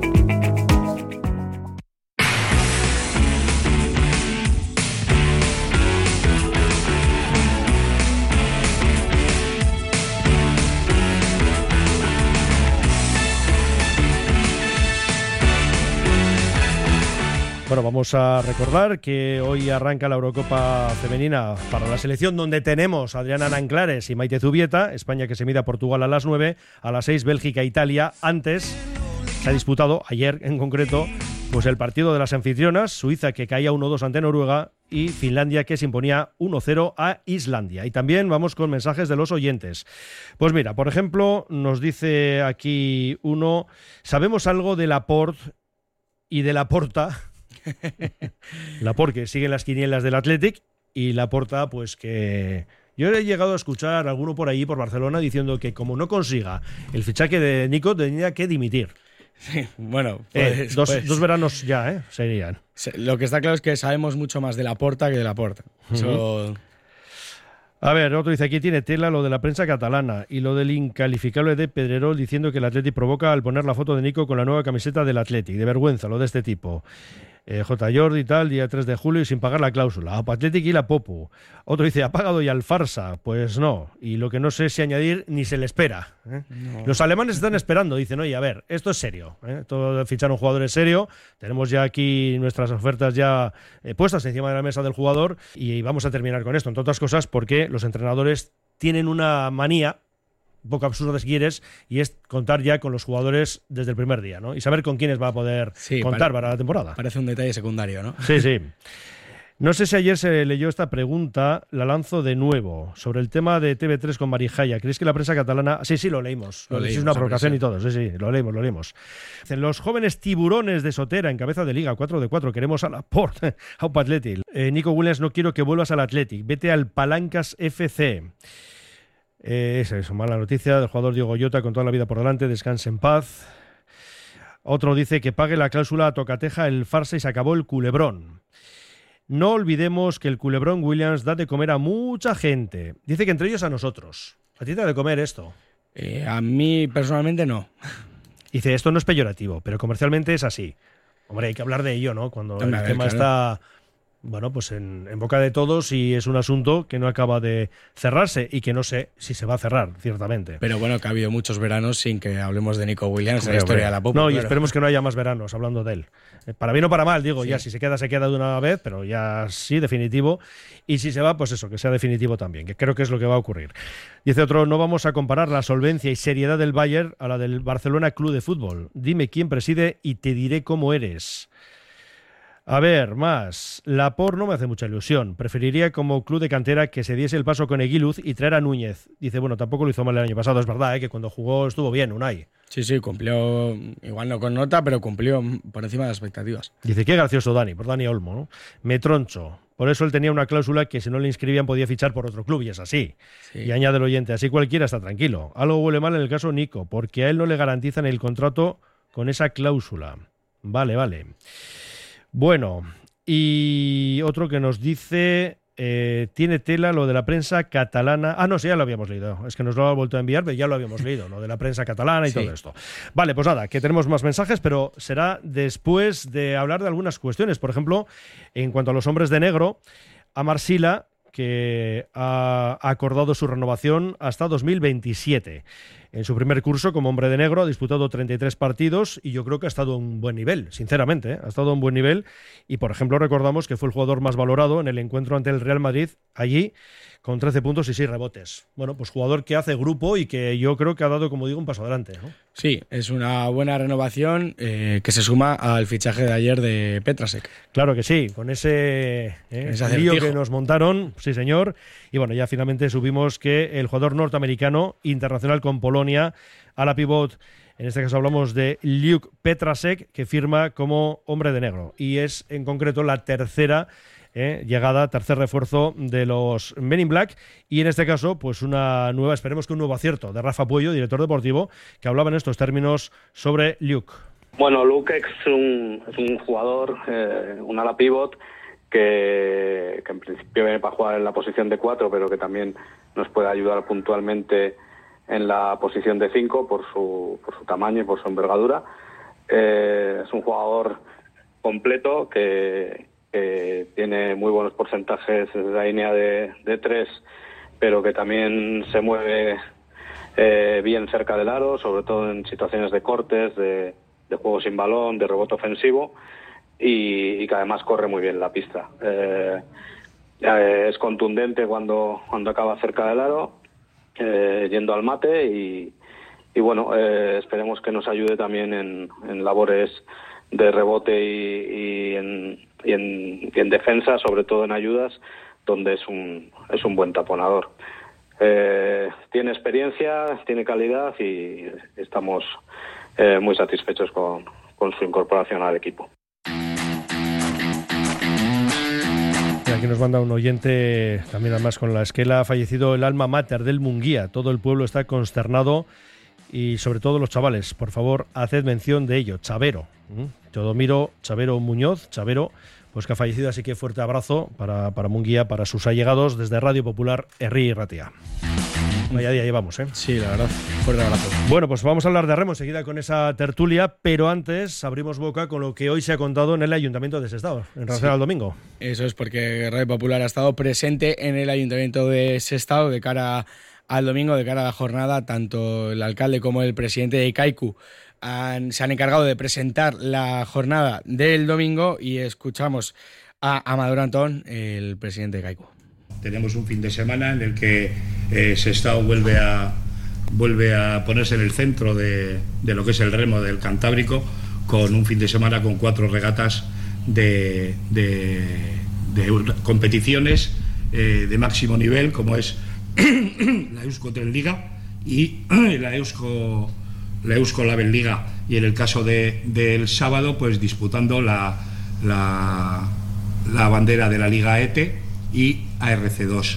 Bueno, vamos a recordar que hoy arranca la Eurocopa Femenina para la selección, donde tenemos a Adriana Nanclares y Maite Zubieta. España que se mide a Portugal a las nueve, a las seis Bélgica e Italia. Antes se ha disputado, ayer en concreto, pues el partido de las anfitrionas, Suiza que caía uno dos ante Noruega y Finlandia que se imponía uno cero a Islandia. Y también vamos con mensajes de los oyentes. Pues mira, por ejemplo, nos dice aquí uno, ¿sabemos algo de Laporte y de Laporta? Laporte que sigue las quinielas del Athletic y Laporta pues que yo he llegado a escuchar a alguno por ahí por Barcelona diciendo que como no consiga el fichaje de Nico tenía que dimitir. Sí, bueno, pues, eh, dos, pues, dos veranos ya, ¿eh? Serían. Lo que está claro es que sabemos mucho más de Laporta que de Laporta. Uh-huh. Eso... A ver, otro dice, aquí tiene tela lo de la prensa catalana y lo del incalificable de Pedrerol diciendo que el Athletic provoca al poner la foto de Nico con la nueva camiseta del Athletic. De vergüenza lo de este tipo. Eh, J. Jordi y tal, día tres de julio y sin pagar la cláusula. A Athletic y la Popu. Otro dice, ha pagado ya al Farsa. Pues no. Y lo que no sé si añadir ni se le espera. ¿eh? No. Los alemanes están esperando. Dicen, oye, a ver, esto es serio. ¿eh? Todo fichar un jugador es serio. Tenemos ya aquí nuestras ofertas ya eh, puestas encima de la mesa del jugador y vamos a terminar con esto. Entre otras cosas porque los entrenadores tienen una manía un poco absurda si quieres, y es contar ya con los jugadores desde el primer día, ¿no? Y saber con quiénes va a poder sí, contar para, para la temporada. Parece un detalle secundario, ¿no? Sí, sí. No sé si ayer se leyó esta pregunta, la lanzo de nuevo, sobre el tema de T V tres con Marijaya. ¿Creéis que la prensa catalana...? Sí, sí, lo leímos. Lo, lo leímos, es una provocación y todo. Sí, sí, lo leímos, lo leímos. Los jóvenes tiburones de Sotera en cabeza de liga, cuatro de cuatro. Queremos a Laporte, a Upa Athletic. Eh, Nico Williams, no quiero que vuelvas al Athletic. Vete al Palancas F C. Eh, esa es mala noticia del jugador Diego Llota con toda la vida por delante, descanse en paz. Otro dice que pague la cláusula a Tocateja el Farsa y se acabó el culebrón. No olvidemos que el culebrón Williams da de comer a mucha gente. Dice que entre ellos a nosotros. ¿A ti te da de comer esto? Eh, a mí personalmente no. Dice, esto no es peyorativo, pero comercialmente es así. Hombre, hay que hablar de ello, ¿no? Cuando Hombre, el ver, tema claro. está... Bueno, pues en, en boca de todos y es un asunto que no acaba de cerrarse y que no sé si se va a cerrar, ciertamente. Pero bueno, que ha habido muchos veranos sin que hablemos de Nico Williams en la Hombre, historia de la Popu. No, claro. y esperemos que no haya más veranos hablando de él. Eh, Para bien o para mal, digo, Sí. ya si se queda, se queda de una vez, pero ya sí, definitivo. Y si se va, pues eso, que sea definitivo también, que creo que es lo que va a ocurrir. Dice otro, no vamos a comparar la solvencia y seriedad del Bayern a la del Barcelona Club de Fútbol. Dime quién preside y te diré cómo eres. A ver, más. Laporte no me hace mucha ilusión. Preferiría como club de cantera que se diese el paso con Eguiluz y traer a Núñez. Dice, bueno, tampoco lo hizo mal el año pasado, es verdad, ¿eh? Que cuando jugó estuvo bien, Unai. Sí, sí, cumplió, igual no con nota, pero cumplió por encima de las expectativas. Dice, qué gracioso Dani, por Dani Olmo, ¿no? Me troncho. Por eso él tenía una cláusula que si no le inscribían podía fichar por otro club, y es así. Sí. Y añade el oyente, así cualquiera está tranquilo. Algo huele mal en el caso Nico, porque a él no le garantizan el contrato con esa cláusula. Vale, vale. Bueno, y otro que nos dice, eh, tiene tela lo de la prensa catalana. Ah, no, sí, ya lo habíamos leído. Es que nos lo ha vuelto a enviar, pero ya lo habíamos leído, lo de la prensa catalana y Sí. todo esto. Vale, pues nada, que tenemos más mensajes, pero será después de hablar de algunas cuestiones. Por ejemplo, en cuanto a los hombres de negro, a Marsila, que ha acordado su renovación hasta dos mil veintisiete. En su primer curso como hombre de negro ha disputado treinta y tres partidos y yo creo que ha estado a un buen nivel, sinceramente, ¿eh? ha estado a un buen nivel y, por ejemplo, recordamos que fue el jugador más valorado en el encuentro ante el Real Madrid allí, con trece puntos y seis rebotes. Bueno, pues jugador que hace grupo y que yo creo que ha dado, como digo, un paso adelante, ¿no? Sí, es una buena renovación eh, que se suma al fichaje de ayer de Petrasek. Claro que sí, con ese, eh, ese lío que nos montaron, sí señor. Y bueno, ya finalmente subimos que el jugador norteamericano internacional con Polonia a la pivot, en este caso hablamos de Luke Petrasek, que firma como hombre de negro. Y es en concreto la tercera Eh, llegada, tercer refuerzo de los Men in Black y en este caso pues una nueva, esperemos que un nuevo acierto de Rafa Puello, director deportivo, que hablaba en estos términos sobre Luke. Bueno, Luke es un, es un jugador, eh, un ala pivot que, que en principio viene para jugar en la posición de cuatro, pero que también nos puede ayudar puntualmente en la posición de cinco por su, por su tamaño y por su envergadura. Eh, es un jugador completo que que tiene muy buenos porcentajes en la línea de, de tres, pero que también se mueve eh, bien cerca del aro, sobre todo en situaciones de cortes, de, de juego sin balón, de rebote ofensivo, y, y que además corre muy bien la pista. Eh, eh, es contundente cuando, cuando acaba cerca del aro, eh, yendo al mate, y, y bueno, eh, esperemos que nos ayude también en, en labores de rebote y, y, en, y, en, y en defensa, sobre todo en ayudas, donde es un, es un buen taponador. Eh, tiene experiencia, tiene calidad y estamos eh, muy satisfechos con, con su incorporación al equipo. Aquí nos manda un oyente, también además con la esquela, ha fallecido el alma mater del Munguía. Todo el pueblo está consternado y sobre todo los chavales. Por favor, haced mención de ello. Chavero. Teodomiro Chavero Muñoz, Chavero, pues que ha fallecido, así que fuerte abrazo para, para Munguía, para sus allegados, desde Radio Popular, Herri Ratia. Vaya día llevamos, ¿eh? Sí, la verdad, fuerte abrazo. Bueno, pues vamos a hablar de remo enseguida con esa tertulia, pero antes abrimos boca con lo que hoy se ha contado en el Ayuntamiento de Sestao, en relación sí. al domingo. Eso es, porque Radio Popular ha estado presente en el Ayuntamiento de Sestao de cara al domingo, de cara a la jornada. Tanto el alcalde como el presidente de Kaiku Han, se han encargado de presentar la jornada del domingo y escuchamos a Amador Antón, el presidente de Kaiku. Tenemos un fin de semana en el que eh, Sestao vuelve a, vuelve a ponerse en el centro de, de lo que es el remo del Cantábrico, con un fin de semana con cuatro regatas de, de, de competiciones eh, de máximo nivel, como es la Eusko Tren Liga y la Eusko la Eusko Label Liga, y en el caso de, del sábado pues disputando la, la, la bandera de la Liga E T y A R C dos.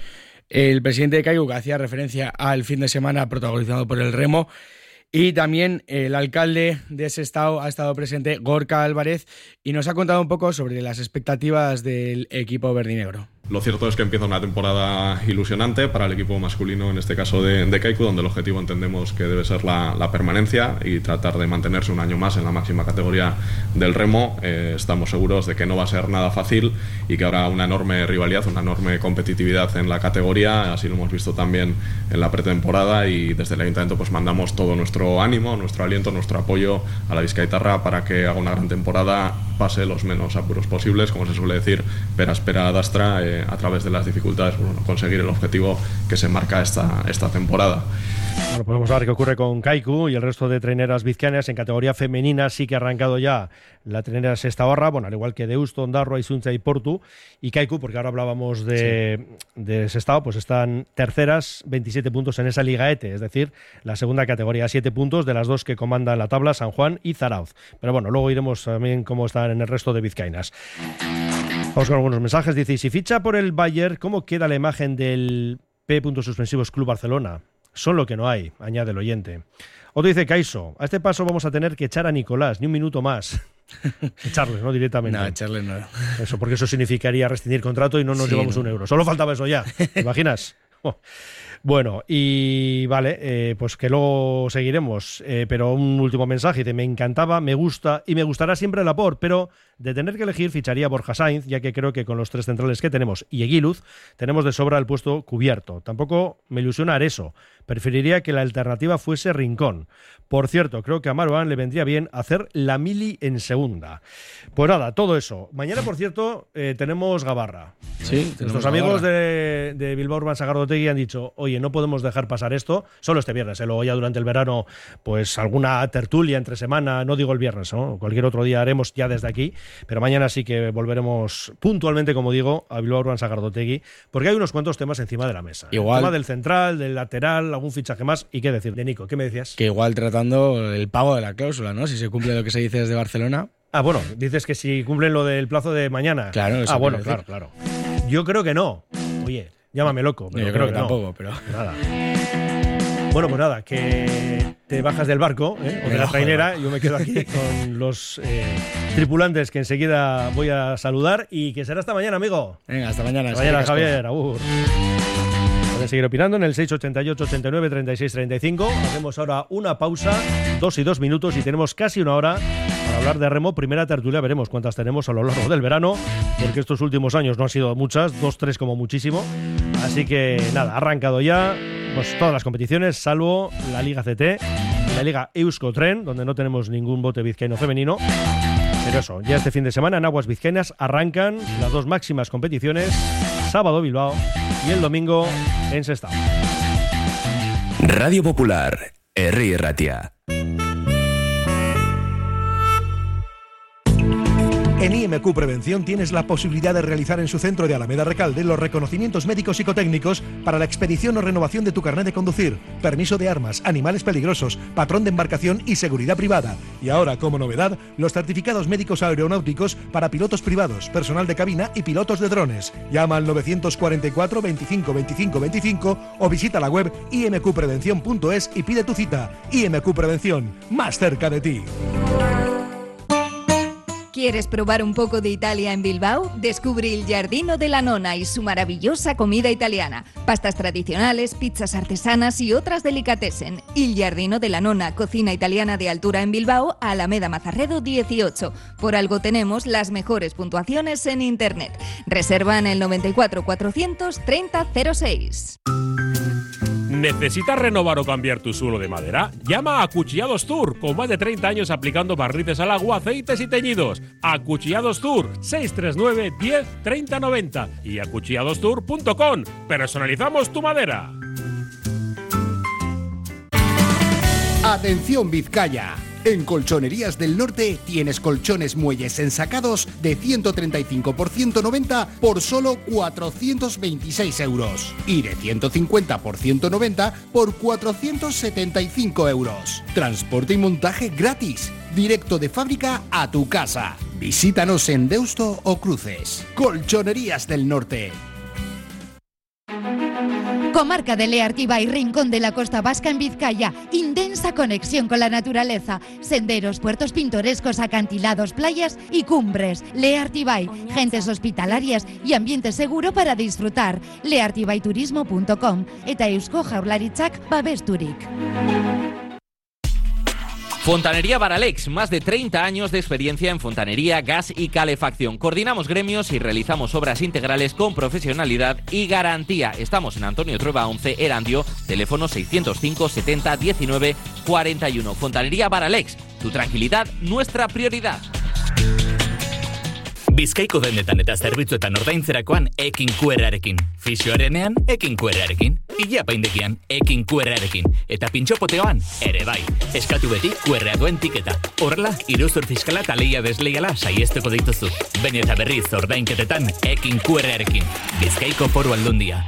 El presidente de Kaiku hacía referencia al fin de semana protagonizado por el remo, y también el alcalde de Sestao ha estado presente, Gorka Álvarez, y nos ha contado un poco sobre las expectativas del equipo verdinegro. Lo cierto es que empieza una temporada ilusionante para el equipo masculino, en este caso de, de Kaiku, donde el objetivo entendemos que debe ser la, la permanencia y tratar de mantenerse un año más en la máxima categoría del remo. Eh, estamos seguros de que no va a ser nada fácil y que habrá una enorme rivalidad, una enorme competitividad en la categoría. Así lo hemos visto también en la pretemporada, y desde el Ayuntamiento pues mandamos todo nuestro ánimo, nuestro aliento, nuestro apoyo a la Bizkaitarra para que haga una gran temporada, pase los menos apuros posibles, como se suele decir, pera espera dastra, eh, a través de las dificultades, bueno, conseguir el objetivo que se marca esta, esta temporada. Bueno, pues vamos a ver qué ocurre con Kaiku y el resto de traineras vizcaínas. En categoría femenina sí que ha arrancado ya la trainera Sestabarra, bueno, al igual que Deusto, Ondarroa, Izuntza y Portu, y Kaiku, porque ahora hablábamos de, sí. de Sestao, pues están terceras, veintisiete puntos en esa Liga E T, es decir, la segunda categoría, siete puntos de las dos que comandan la tabla, San Juan y Zarauz. Pero bueno, luego iremos también cómo están en el resto de vizcaínas. Vamos con algunos mensajes. Dice, si ficha por el Bayern, ¿cómo queda la imagen del P. Suspensivos Club Barcelona? Son lo que no hay, añade el oyente. Otro dice, Caiso, a este paso vamos a tener que echar a Nicolás, ni un minuto más. Echarles, ¿no? Directamente. No, echarles no. Eso, porque eso significaría rescindir contrato y no nos sí, llevamos no. un euro. Solo faltaba eso ya, ¿te imaginas? Oh. Bueno, y vale, eh, pues que luego seguiremos, eh, pero un último mensaje, de me encantaba, me gusta y me gustará siempre Laporte, pero de tener que elegir ficharía a Borja Sainz, ya que creo que con los tres centrales que tenemos y Eguiluz tenemos de sobra el puesto cubierto. Tampoco me ilusiona Areso, preferiría que la alternativa fuese Rincón. Por cierto, creo que a Marouane le vendría bien hacer la mili en segunda. Pues nada, todo eso. Mañana, por cierto, eh, tenemos Gabarra. Sí, nuestros amigos de, de Bilbao Urban Sagardotegui han dicho, oye, no podemos dejar pasar esto, solo este viernes, ¿eh? Luego ya durante el verano, pues alguna tertulia entre semana, no digo el viernes, ¿no? Cualquier otro día haremos ya desde aquí, pero mañana sí que volveremos puntualmente, como digo, a Bilbao Urban Sagardotegui, porque hay unos cuantos temas encima de la mesa. Igual, el tema del central, del lateral, algún fichaje más, y qué decir. De Nico, ¿qué me decías? Que igual tratando el pago de la cláusula, ¿no? Si se cumple lo que se dice desde Barcelona. Ah, bueno, dices que si cumplen lo del plazo de mañana. Claro, eso Ah, bueno, quiero claro, decir. claro. Yo creo que no. Oye, llámame loco. Pero No, yo creo, creo que, que tampoco, no. pero... Nada. Bueno, pues nada, que te bajas del barco, ¿eh? o de la trainera. Yo me quedo aquí con los eh, tripulantes que enseguida voy a saludar y que será hasta mañana, amigo. Venga, hasta mañana. Hasta mañana, Javier. Agur. Pueden seguir opinando en el seis ochenta y ocho, ochenta y nueve, treinta y seis, treinta y cinco. Hacemos ahora una pausa, dos y dos minutos, y tenemos casi una hora para hablar de remo. Primera tertulia, veremos cuántas tenemos a lo largo del verano, porque estos últimos años no han sido muchas, dos, tres como muchísimo. Así que nada, ha arrancado ya pues, todas las competiciones, salvo la Liga C T y la Liga Euskotren, donde no tenemos ningún bote vizcaíno femenino. Pero eso, ya este fin de semana en aguas vizcaínas arrancan las dos máximas competiciones, sábado Bilbao y el domingo en Sestao. Radio Popular, Herri Ratia. En I M Q Prevención tienes la posibilidad de realizar en su centro de Alameda Recalde los reconocimientos médicos psicotécnicos para la expedición o renovación de tu carnet de conducir, permiso de armas, animales peligrosos, patrón de embarcación y seguridad privada. Y ahora, como novedad, los certificados médicos aeronáuticos para pilotos privados, personal de cabina y pilotos de drones. Llama al novecientos cuarenta y cuatro, veinticinco, veinticinco, veinticinco o visita la web i m q prevención punto es y pide tu cita. I M Q Prevención, más cerca de ti. ¿Quieres probar un poco de Italia en Bilbao? Descubre il Giardino della Nonna y su maravillosa comida italiana. Pastas tradicionales, pizzas artesanas y otras delicatessen. Il Giardino della Nonna, cocina italiana de altura en Bilbao, Alameda Mazarredo dieciocho. Por algo tenemos las mejores puntuaciones en internet. Reserva en el noventa y cuatro, cuatrocientos treinta, cero seis. ¿Necesitas renovar o cambiar tu suelo de madera? Llama a Acuchillados Tour, con más de treinta años aplicando barnices al agua, aceites y teñidos. Acuchillados Tour, seis tres nueve, diez, treinta, noventa y acuchillados tour punto com. Personalizamos tu madera. Atención Vizcaya. En Colchonerías del Norte tienes colchones muelles ensacados de ciento treinta y cinco por ciento noventa por solo cuatrocientos veintiséis euros y de ciento cincuenta por ciento noventa por cuatrocientos setenta y cinco euros. Transporte y montaje gratis, directo de fábrica a tu casa. Visítanos en Deusto o Cruces. Colchonerías del Norte. Comarca de Leartiba y Rincón de la Costa Vasca en Vizcaya. Intensa conexión con la naturaleza. Senderos, puertos pintorescos, acantilados, playas y cumbres. Leartibay, gentes hospitalarias y ambiente seguro para disfrutar. leartibayturismo punto com eta Eusko Jaurlaritzak babesturik. Fontanería Baralex, más de treinta años de experiencia en fontanería, gas y calefacción. Coordinamos gremios y realizamos obras integrales con profesionalidad y garantía. Estamos en Antonio Trueba once, Erandio, teléfono seiscientos cinco, setenta, diecinueve, cuarenta y uno. Fontanería Baralex, tu tranquilidad, nuestra prioridad. Bizkaiko dendetan eta zerbitzuetan ordaintzerakoan ekin Q R-arekin. Fisioarenean ekin Q R-arekin. Ile apaindekian ekin Q R-arekin. Eta pintxopoteoan ere bai. Eskatu beti Q R-a duen tiketa. Horrela, iruzur fiskala eta lehia desleiala saiesteko dituzu. Baina eta berriz ordainketetan ekin Q R-arekin. Bizkaiko Foru Aldundia.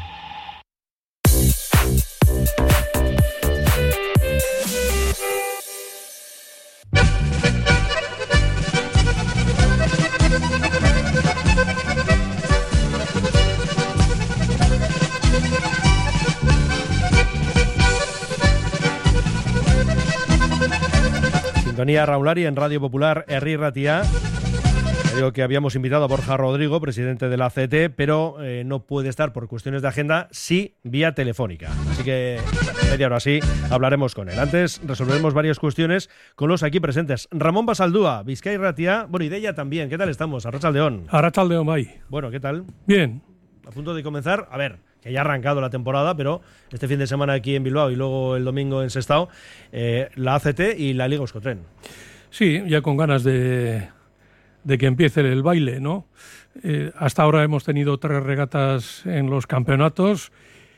Sintonía Raulari en Radio Popular, Herri Ratia. Digo que habíamos invitado a Borja Rodrigo, presidente de la C T, pero eh, no puede estar por cuestiones de agenda, sí vía telefónica. Así que media hora así hablaremos con él. Antes resolveremos varias cuestiones con los aquí presentes. Ramón Basaldúa, Bizkaia Irratia, bueno, y de ella también. ¿Qué tal estamos? Arratsaldeon. Arratsaldeon, bai. Bueno, ¿qué tal? Bien. A punto de comenzar, a ver, que ya ha arrancado la temporada, pero este fin de semana aquí en Bilbao y luego el domingo en Sestao, eh, la A C T y la Liga Euskotren. Sí, ya con ganas de, de que empiece el baile, ¿no? Eh, hasta ahora hemos tenido tres regatas en los campeonatos,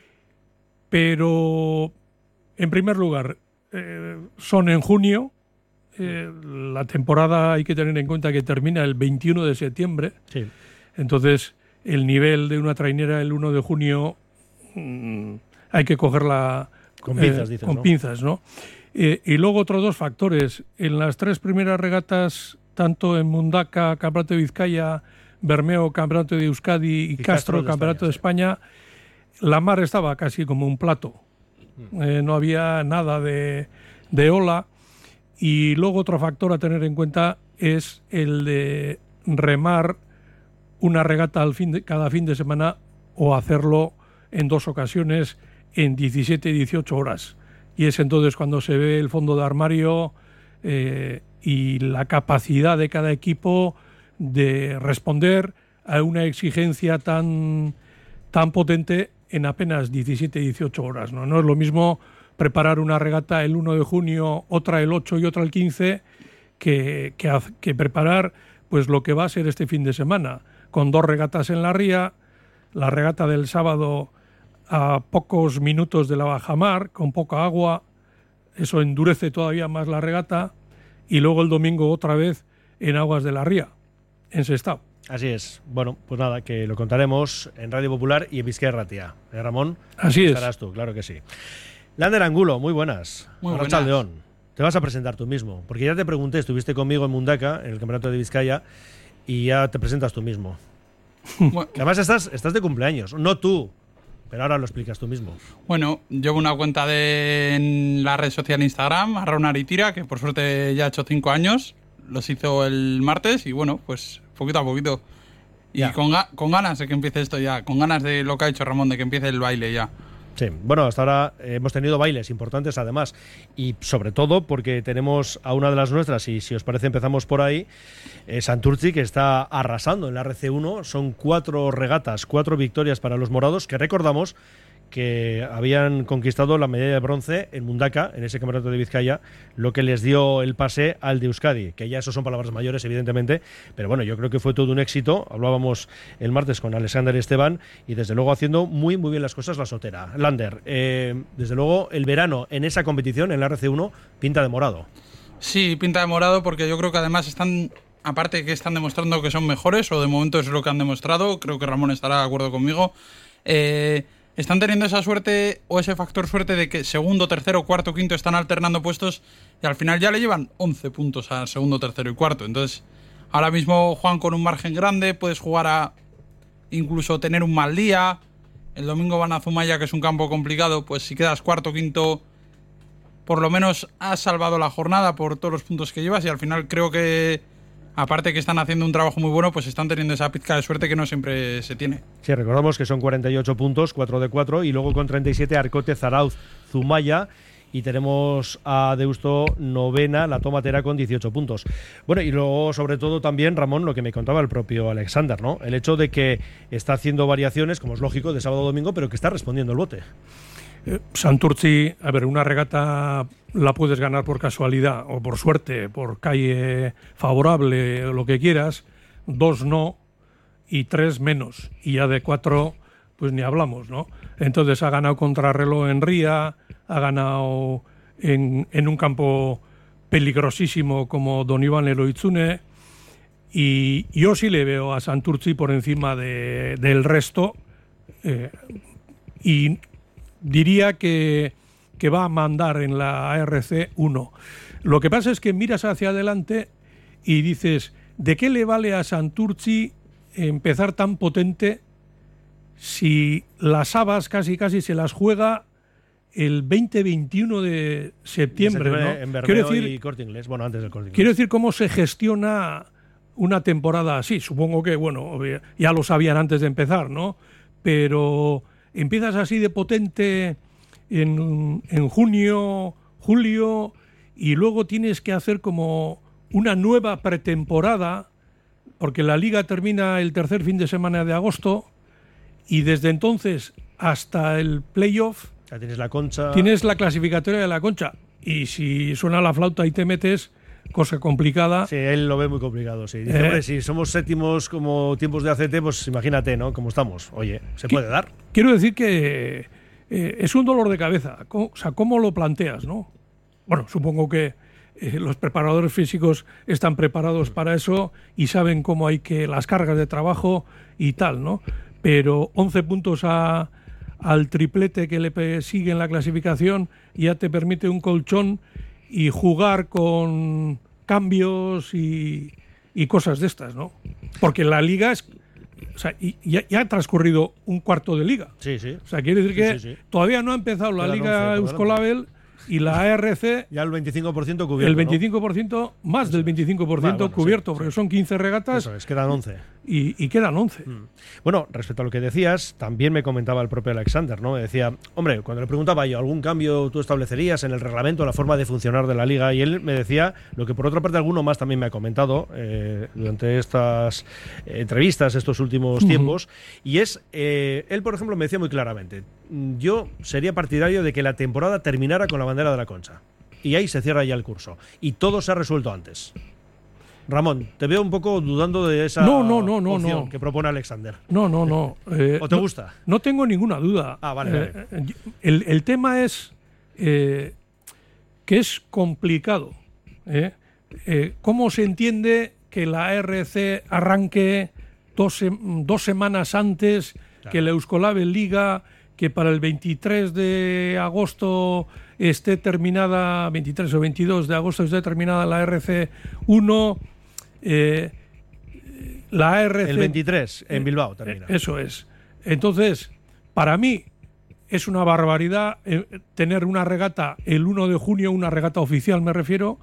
pero en primer lugar eh, son en junio. Eh, la temporada hay que tener en cuenta que termina el veintiuno de septiembre. Sí. Entonces, el nivel de una trainera el uno de junio mmm, hay que cogerla con pinzas, eh, dices, con ¿no? pinzas, ¿no? Eh, y luego otros dos factores. En las tres primeras regatas, tanto en Mundaka, Campeonato de Vizcaya, Bermeo, Campeonato de Euskadi y, y Castro, Castro de Campeonato España, de España, sí. La mar estaba casi como un plato. Mm. Eh, no había nada de, de ola. Y luego otro factor a tener en cuenta es el de remar una regata al fin de, cada fin de semana o hacerlo en dos ocasiones en diecisiete y dieciocho horas. Y es entonces cuando se ve el fondo de armario eh, y la capacidad de cada equipo de responder a una exigencia tan, tan potente en apenas diecisiete y dieciocho horas, ¿no? No es lo mismo preparar una regata el uno de junio, otra el ocho y otra el quince, que, que, que preparar pues lo que va a ser este fin de semana, con dos regatas en la ría, la regata del sábado a pocos minutos de la bajamar, con poca agua, eso endurece todavía más la regata, y luego el domingo otra vez en aguas de la ría, en Sestao. Así es. Bueno, pues nada, que lo contaremos en Radio Popular y en Bizkaia Irratia. ¿Eh, Ramón? Así es. Estarás tú, claro que sí. Lander Angulo, muy buenas. Muy buenas. Arratsaldeon. Te vas a presentar tú mismo, porque ya te pregunté, estuviste conmigo en Mundaka, en el Campeonato de Vizcaya, y ya te presentas tú mismo. Bueno. Además estás, estás de cumpleaños, no tú, pero ahora lo explicas tú mismo. Bueno, llevo una cuenta de, en la red social Instagram, Arraunaritira, que por suerte ya ha hecho cinco años, los hizo el martes y bueno, pues poquito a poquito. Y con, ga con ganas de que empiece esto ya, con ganas de lo que ha hecho Ramón, de que empiece el baile ya. Sí, bueno, hasta ahora hemos tenido bailes importantes además, y sobre todo porque tenemos a una de las nuestras, y si os parece empezamos por ahí, eh, Santurtzi, que está arrasando en la R C uno. Son cuatro regatas, cuatro victorias para los morados, que recordamos que habían conquistado la medalla de bronce en Mundaka, en ese campeonato de Vizcaya, lo que les dio el pase al de Euskadi, que ya eso son palabras mayores, evidentemente, pero bueno, yo creo que fue todo un éxito. Hablábamos el martes con Alexander Esteban y desde luego haciendo muy muy bien las cosas la Sotera. Lander, eh, desde luego el verano en esa competición, en la R C uno, pinta de morado. Sí, pinta de morado porque yo creo que además están, aparte que están demostrando que son mejores, o de momento es lo que han demostrado, creo que Ramón estará de acuerdo conmigo, eh... están teniendo esa suerte o ese factor suerte de que segundo, tercero, cuarto, quinto están alternando puestos y al final ya le llevan once puntos a segundo, tercero y cuarto. Entonces, ahora mismo juegan con un margen grande, puedes jugar a incluso tener un mal día. El domingo van a Zumaya, que es un campo complicado, pues si quedas cuarto, quinto, por lo menos has salvado la jornada por todos los puntos que llevas y al final creo que, aparte que están haciendo un trabajo muy bueno, pues están teniendo esa pizca de suerte que no siempre se tiene. Sí, recordamos que son cuarenta y ocho puntos, cuatro de cuatro, y luego con treinta y siete Arcote, Zarauz, Zumaya, y tenemos a Deusto novena, la Tomatera, con dieciocho puntos. Bueno, y luego sobre todo también, Ramón, lo que me contaba el propio Alexander, ¿no? El hecho de que está haciendo variaciones, como es lógico, de sábado a domingo, pero que está respondiendo el bote. Eh, Santurtzi, a ver, una regata la puedes ganar por casualidad o por suerte, por calle favorable o lo que quieras, dos no y tres menos, y ya de cuatro pues ni hablamos, ¿no? Entonces ha ganado contrarreloj en Ría, ha ganado en, en un campo peligrosísimo como Don Iván Eloitzune, y yo sí le veo a Santurtzi por encima de, del resto, eh, y diría que, que va a mandar en la A R C uno. Lo que pasa es que miras hacia adelante y dices, ¿de qué le vale a Santurtzi empezar tan potente si las habas casi casi se las juega el veinte veintiuno de septiembre, ¿no? En Bermeo y Corte Inglés, bueno, antes del Corte Inglés. Quiero decir cómo se gestiona una temporada así. Supongo que, bueno, ya lo sabían antes de empezar, ¿no? Pero empiezas así de potente en, en junio, julio, y luego tienes que hacer como una nueva pretemporada, porque la liga termina el tercer fin de semana de agosto, y desde entonces hasta el playoff ya tienes la Concha, tienes la clasificatoria de la Concha, y si suena la flauta y te metes, cosa complicada. Sí, él lo ve muy complicado, sí. Dice, Eh, hombre, si somos séptimos como tiempos de A C T, pues imagínate, ¿no? Cómo estamos. Oye, ¿se puede dar? Quiero decir que eh, es un dolor de cabeza. O sea, ¿cómo lo planteas, no? Bueno, supongo que eh, los preparadores físicos están preparados para eso y saben cómo hay que las cargas de trabajo y tal, ¿no? Pero once puntos a, al triplete que le sigue en la clasificación ya te permite un colchón y jugar con cambios y, y cosas de estas, ¿no? Porque la liga es... O sea, y ya, ya ha transcurrido un cuarto de liga. Sí, sí. O sea, quiere decir Sí, que sí, sí. todavía no ha empezado la Quedan Liga once, Euskolabel y la A R C... Ya el veinticinco por ciento cubierto, El veinticinco por ciento, ¿no? Más del veinticinco por ciento Bueno, bueno, cubierto, sí, porque son quince regatas. Eso es, quedan once. Y, y quedan once. Mm. Bueno, respecto a lo que decías, también me comentaba el propio Alexander, ¿no? Me decía, hombre, cuando le preguntaba yo, ¿algún cambio tú establecerías en el reglamento, la forma de funcionar de la liga? Y él me decía, lo que por otra parte alguno más también me ha comentado eh, durante estas eh, entrevistas, estos últimos Ujú. tiempos, y es, eh, él por ejemplo me decía muy claramente, yo sería partidario de que la temporada terminara con la bandera de la Concha. Y ahí se cierra ya el curso. Y todo se ha resuelto antes. Ramón, te veo un poco dudando de esa No, no, no, no, opción no. que propone Alexander. No, no, no. Eh, ¿O te no- gusta? No tengo ninguna duda. Ah, vale, Eh, vale. eh, el, el tema es eh, que es complicado. ¿eh? Eh, ¿Cómo se entiende que la A R C arranque dos, sem- dos semanas antes que la Euskolabel Liga, que para el veintitrés de agosto esté terminada, veintitrés o veintidós de agosto esté terminada la R C uno, eh, la A R C... El veintitrés en Bilbao termina. Eso es. Entonces, para mí es una barbaridad eh, tener una regata el uno de junio, una regata oficial me refiero,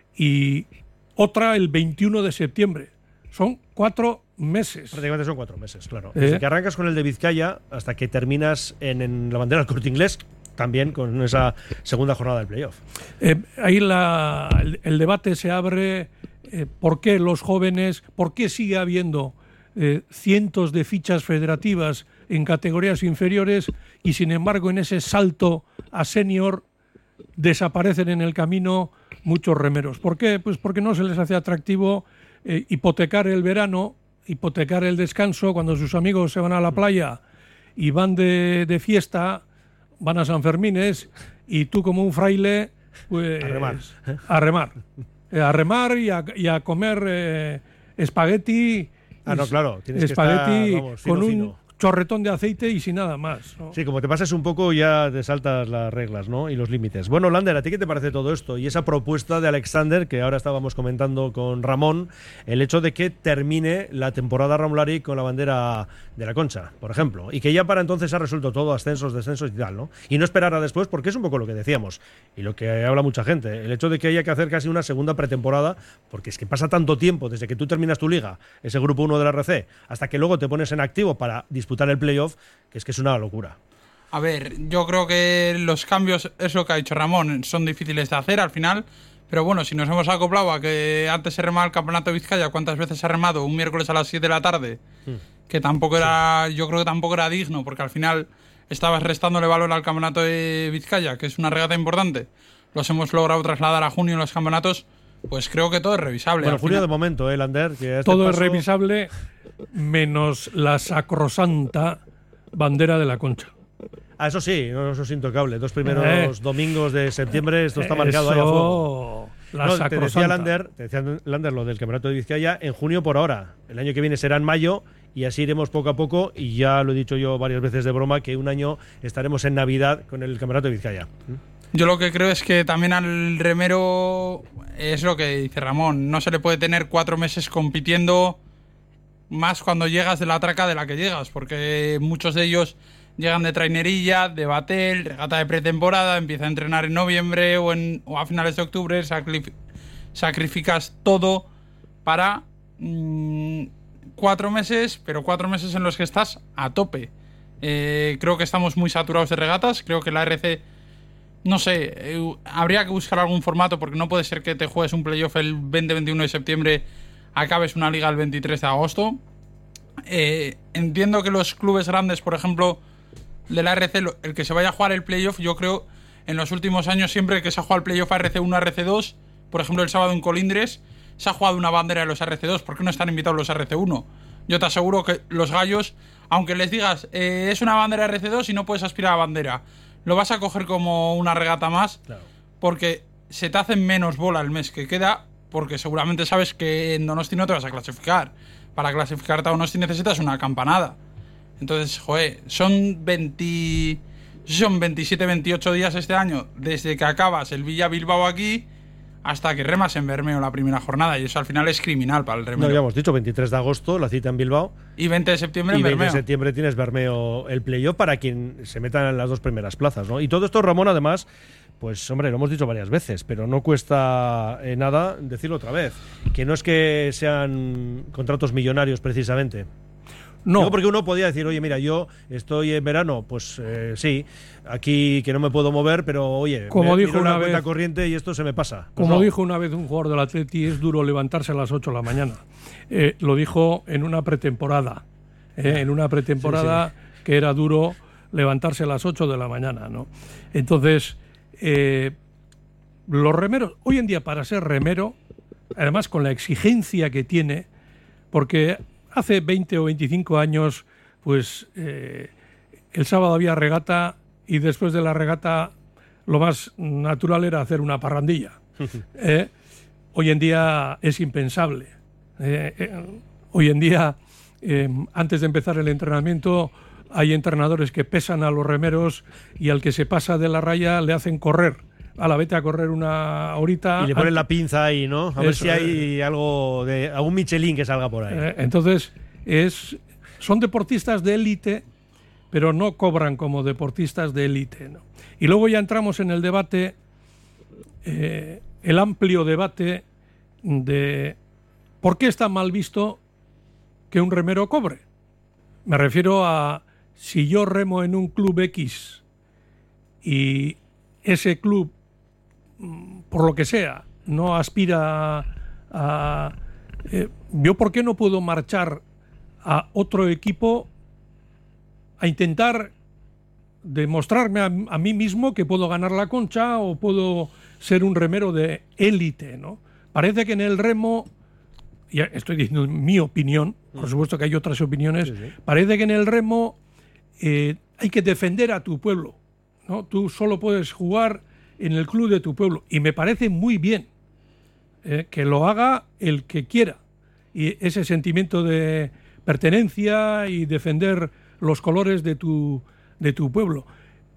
y otra el veintiuno de septiembre. Son cuatro meses. Prácticamente son cuatro meses, claro. ¿Eh? Desde que arrancas con el de Vizcaya hasta que terminas en, en la bandera del Corte Inglés, también con esa segunda jornada del playoff. Eh, ahí la, el, el debate se abre, eh, por qué los jóvenes, por qué sigue habiendo eh, cientos de fichas federativas en categorías inferiores y sin embargo en ese salto a senior desaparecen en el camino muchos remeros. ¿Por qué? Pues porque no se les hace atractivo eh, hipotecar el verano, hipotecar el descanso cuando sus amigos se van a la playa y van de, de fiesta, van a San Fermines y tú como un fraile, pues... A remar. A remar. Eh, a remar y a, y a comer eh, espagueti. Ah, no, claro, tienes que espagueti estar, vamos, fino, con un fino. chorretón de aceite y sin nada más, ¿no? Sí, como te pases un poco ya te saltas las reglas, ¿no? Y los límites. Bueno, Lander, ¿a ti qué te parece todo esto? Y esa propuesta de Alexander, que ahora estábamos comentando con Ramón, el hecho de que termine la temporada Ramolari con la bandera de la Concha, por ejemplo, y que ya para entonces ha resuelto todo, ascensos, descensos y tal, ¿no? Y no esperar a después, porque es un poco lo que decíamos, y lo que habla mucha gente, el hecho de que haya que hacer casi una segunda pretemporada, porque es que pasa tanto tiempo desde que tú terminas tu liga, ese grupo uno de la R C, hasta que luego te pones en activo para disputar el playoff, que es que es una locura. A ver, yo creo que los cambios, es lo que ha dicho Ramón, son difíciles de hacer al final, pero bueno, si nos hemos acoplado a que antes se remaba el Campeonato de Vizcaya, ¿cuántas veces se ha remado? Un miércoles a las siete de la tarde, que tampoco era, yo creo que tampoco era digno, porque al final estabas restándole valor al Campeonato de Vizcaya, que es una regata importante. Los hemos logrado trasladar a junio en los campeonatos, pues creo que todo es revisable. Bueno, Al junio final- de momento, ¿eh, Lander? Que a este Todo es paso- revisable menos la sacrosanta bandera de la Concha. Ah, eso sí, no, eso es intocable. Dos primeros Eh. domingos de septiembre, esto está marcado ahí a Eso, fuego. la No, te decía sacrosanta. Lander, te decía Lander lo del Campeonato de Vizcaya en junio por ahora. El año que viene será en mayo y así iremos poco a poco. Y ya lo he dicho yo varias veces de broma que un año estaremos en Navidad con el Campeonato de Vizcaya. Yo lo que creo es que también al remero es lo que dice Ramón, no se le puede tener cuatro meses compitiendo más cuando llegas de la traca de la que llegas, porque muchos de ellos llegan de trainerilla, de batel, regata de pretemporada, empieza a entrenar en noviembre o, en, o a finales de octubre, sacrif- sacrificas todo para mmm, cuatro meses, pero cuatro meses en los que estás a tope. Eh, creo que estamos muy saturados de regatas. Creo que la R C, no sé, eh, habría que buscar algún formato, porque no puede ser que te juegues un playoff el veinte veintiuno de septiembre, acabes una liga el veintitrés de agosto. Eh, entiendo que los clubes grandes, por ejemplo, de la R C, el que se vaya a jugar el playoff, yo creo, en los últimos años, siempre que se ha jugado el playoff R C uno, R C dos, por ejemplo, el sábado en Colindres, se ha jugado una bandera de los R C dos. ¿Por qué no están invitados los R C uno? Yo te aseguro que los gallos, aunque les digas, eh, es una bandera R C dos y no puedes aspirar a bandera, lo vas a coger como una regata más, claro, porque se te hacen menos bola el mes que queda, porque seguramente sabes que en Donosti no te vas a clasificar. Para clasificarte a Donosti necesitas una campanada. Entonces, joder, son veinte, son veintisiete, veintiocho días este año desde que acabas el Villa Bilbao aquí hasta que remas en Bermeo la primera jornada, y eso al final es criminal para el remero. No, ya hemos dicho, veintitrés de agosto la cita en Bilbao. Y veinte de septiembre en y Bermeo. veinte de septiembre tienes Bermeo el playoff para quien se meta en las dos primeras plazas, ¿no? Y todo esto, Ramón, además, pues hombre, lo hemos dicho varias veces, pero no cuesta eh, nada decirlo otra vez, que no es que sean contratos millonarios precisamente. No. Digo, porque uno podía decir, oye, mira, yo estoy en verano, pues eh, sí, aquí que no me puedo mover, pero oye, como me dijo miro una la cuenta vez, corriente y esto se me pasa. Pues como no. dijo una vez un jugador del Atleti, es duro levantarse a las ocho de la mañana. Eh, lo dijo en una pretemporada, eh, en una pretemporada sí, sí. que era duro levantarse a las ocho de la mañana, ¿no? Entonces, eh, los remeros, hoy en día para ser remero, además con la exigencia que tiene, porque hace veinte o veinticinco años, pues eh, el sábado había regata y después de la regata lo más natural era hacer una parrandilla. eh, hoy en día es impensable. Eh, eh, hoy en día, eh, antes de empezar el entrenamiento, hay entrenadores que pesan a los remeros y al que se pasa de la raya le hacen correr. A la vete a correr una horita. Y le ponen la pinza ahí, ¿no? A Eso, ver si hay eh, algo de algún Michelin que salga por ahí. Eh, entonces, es, son deportistas de élite, pero no cobran como deportistas de élite, ¿no? Y luego ya entramos en el debate, eh, el amplio debate de por qué está mal visto que un remero cobre. Me refiero a si yo remo en un club X y ese club, por lo que sea, no aspira a... a eh, ¿yo por qué no puedo marchar a otro equipo a intentar demostrarme a, a mí mismo que puedo ganar la concha o puedo ser un remero de élite, ¿no? Parece que en el remo, ya estoy diciendo mi opinión, por supuesto que hay otras opiniones, sí, sí. Parece que en el remo eh, hay que defender a tu pueblo, ¿no? Tú solo puedes jugar en el club de tu pueblo y me parece muy bien eh, que lo haga el que quiera, y ese sentimiento de pertenencia y defender los colores de tu, de tu pueblo,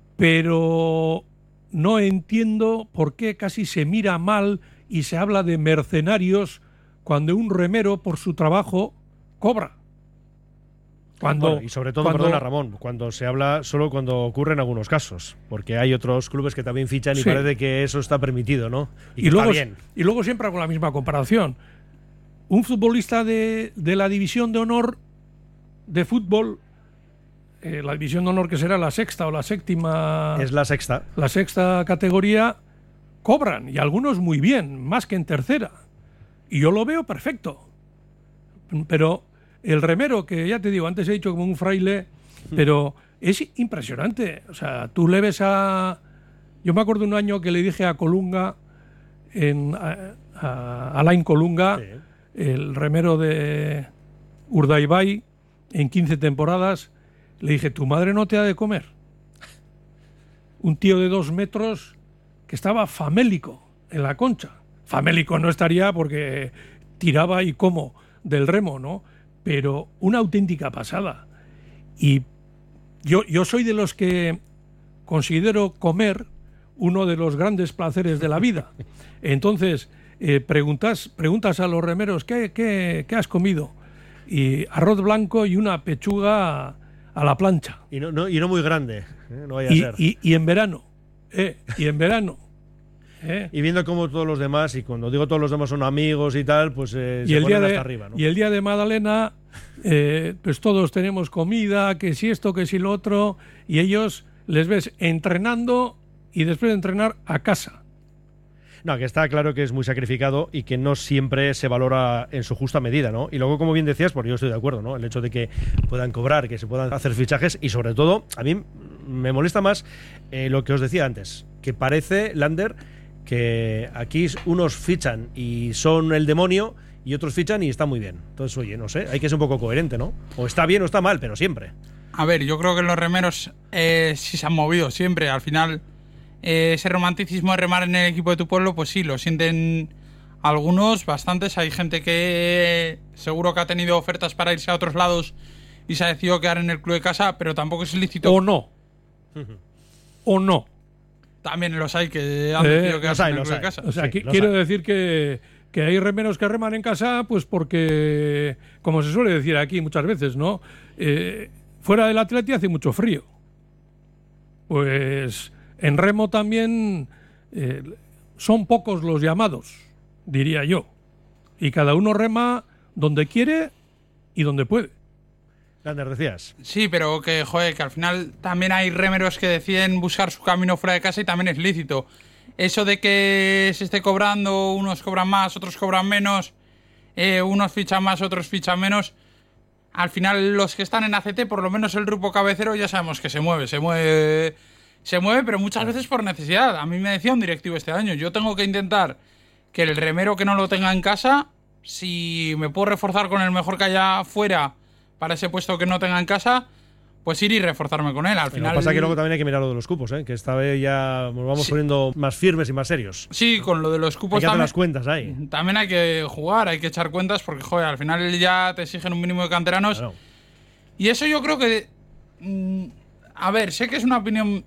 pero no entiendo por qué casi se mira mal y se habla de mercenarios cuando un remero por su trabajo cobra. Cuando, bueno, y sobre todo, cuando, perdona Ramón, cuando se habla solo cuando ocurren algunos casos, porque hay otros clubes que también fichan y sí. Parece que eso está permitido, ¿no? Y, y, luego, está bien. y luego siempre hago la misma comparación. Un futbolista de, de la división de honor de fútbol, eh, la división de honor que será la sexta o la séptima... Es la sexta. La sexta categoría, cobran, y algunos muy bien, más que en tercera. Y yo lo veo perfecto. Pero... el remero, que ya te digo, antes he dicho como un fraile, pero es impresionante. O sea, tú le ves a... Yo me acuerdo un año que le dije a Colunga, en, a, a Alain Colunga, sí. El remero de Urdaibai, en quince temporadas, le dije, tu madre no te ha de comer. Un tío de dos metros que estaba famélico en la concha. Famélico no estaría porque tiraba y como del remo, ¿no? Pero una auténtica pasada. Y yo, yo soy de los que considero comer uno de los grandes placeres de la vida. Entonces, eh, preguntas, preguntas a los remeros, ¿qué, qué, qué has comido? Y arroz blanco y una pechuga a, a la plancha. Y no, no, y no muy grande, ¿eh? No vaya y, a ser. Y, y en verano, eh, y en verano. ¿Eh? Y viendo cómo todos los demás, y cuando digo todos los demás son amigos y tal, pues eh, y se el ponen día hasta de, arriba, ¿no? Y el día de Magdalena, eh, pues todos tenemos comida, que si esto, que si lo otro, y ellos les ves entrenando y después de entrenar a casa. No, que está claro que es muy sacrificado y que no siempre se valora en su justa medida, ¿no? Y luego, como bien decías, porque yo estoy de acuerdo, ¿no? El hecho de que puedan cobrar, que se puedan hacer fichajes y, sobre todo, a mí me molesta más eh, lo que os decía antes, que parece, Lander, que aquí unos fichan y son el demonio y otros fichan y está muy bien. Entonces, oye, no sé, hay que ser un poco coherente, ¿no? O está bien o está mal, pero siempre. A ver, yo creo que los remeros eh, sí se han movido siempre. Al final, eh, ese romanticismo de remar en el equipo de tu pueblo, pues sí, lo sienten algunos, bastantes. Hay gente que seguro que ha tenido ofertas para irse a otros lados y se ha decidido quedar en el club de casa, pero tampoco es lícito. O no. O no. También los hay que han Eh, decidido quedarse los en el hay, club de los casa. hay. O sea, Sí, qui- los quiero hay. decir que, que hay remeros que reman en casa, pues porque, como se suele decir aquí muchas veces, ¿no? Eh, fuera del Atleti hace mucho frío. Pues en remo también eh, son pocos los llamados, diría yo. Y cada uno rema donde quiere y donde puede. Lander, decías. Sí, pero que, joder, que al final también hay remeros que deciden buscar su camino fuera de casa y también es lícito. Eso de que se esté cobrando, unos cobran más, otros cobran menos, eh, unos fichan más, otros fichan menos. Al final, los que están en A C T, por lo menos el grupo cabecero, ya sabemos que se mueve, se mueve, se mueve, pero muchas veces por necesidad. A mí me decía un directivo este año, yo tengo que intentar que el remero que no lo tenga en casa, si me puedo reforzar con el mejor que haya fuera para ese puesto que no tenga en casa, pues ir y reforzarme con él. Al Lo final que pasa es que luego también hay que mirar lo de los cupos, ¿eh? Que esta vez ya nos vamos Sí. poniendo más firmes y más serios. Sí, con lo de los cupos Hay que hacer también, las cuentas ahí. también hay que jugar, hay que echar cuentas porque, joder, al final ya te exigen un mínimo de canteranos. Claro. Y eso yo creo que... mm, a ver, sé que es una opinión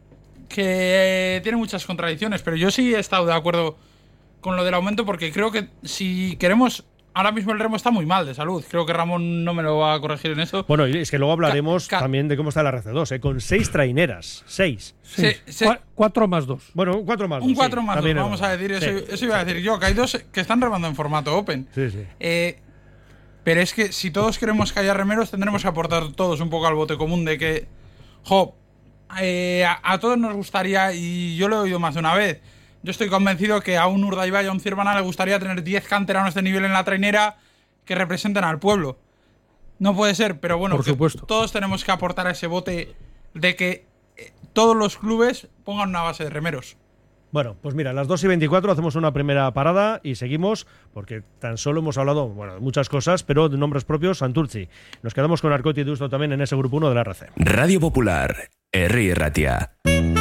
que tiene muchas contradicciones, pero yo sí he estado de acuerdo con lo del aumento porque creo que si queremos... Ahora mismo el remo está muy mal de salud. Creo que Ramón no me lo va a corregir en eso. Bueno, y es que luego hablaremos también de cómo está la R C dos, ¿eh? Con seis traineras. Seis. Sí, sí. Cua- cuatro más dos. Bueno, cuatro más dos. Un cuatro sí, más dos, también es vamos a verdad. decir. Eso, Sí. eso iba a decir yo, que hay dos que están remando en formato open. Sí, sí. Eh, pero es que si todos queremos que haya remeros, tendremos que aportar todos un poco al bote común de que, jo, eh, a, a todos nos gustaría, y yo lo he oído más de una vez, yo estoy convencido que a un Urdaibai y a un Cirvana le gustaría tener diez canteranos de nivel en la trainera que representen al pueblo. No puede ser, pero bueno, Por que supuesto. todos tenemos que aportar a ese bote de que eh, todos los clubes pongan una base de remeros. Bueno, pues mira, a las dos y veinticuatro hacemos una primera parada y seguimos, porque tan solo hemos hablado, bueno, de muchas cosas, pero de nombres propios, Santurtzi. Nos quedamos con Arcoti y Dusto también en ese grupo uno de la R C. Radio Popular, Herri Ratia.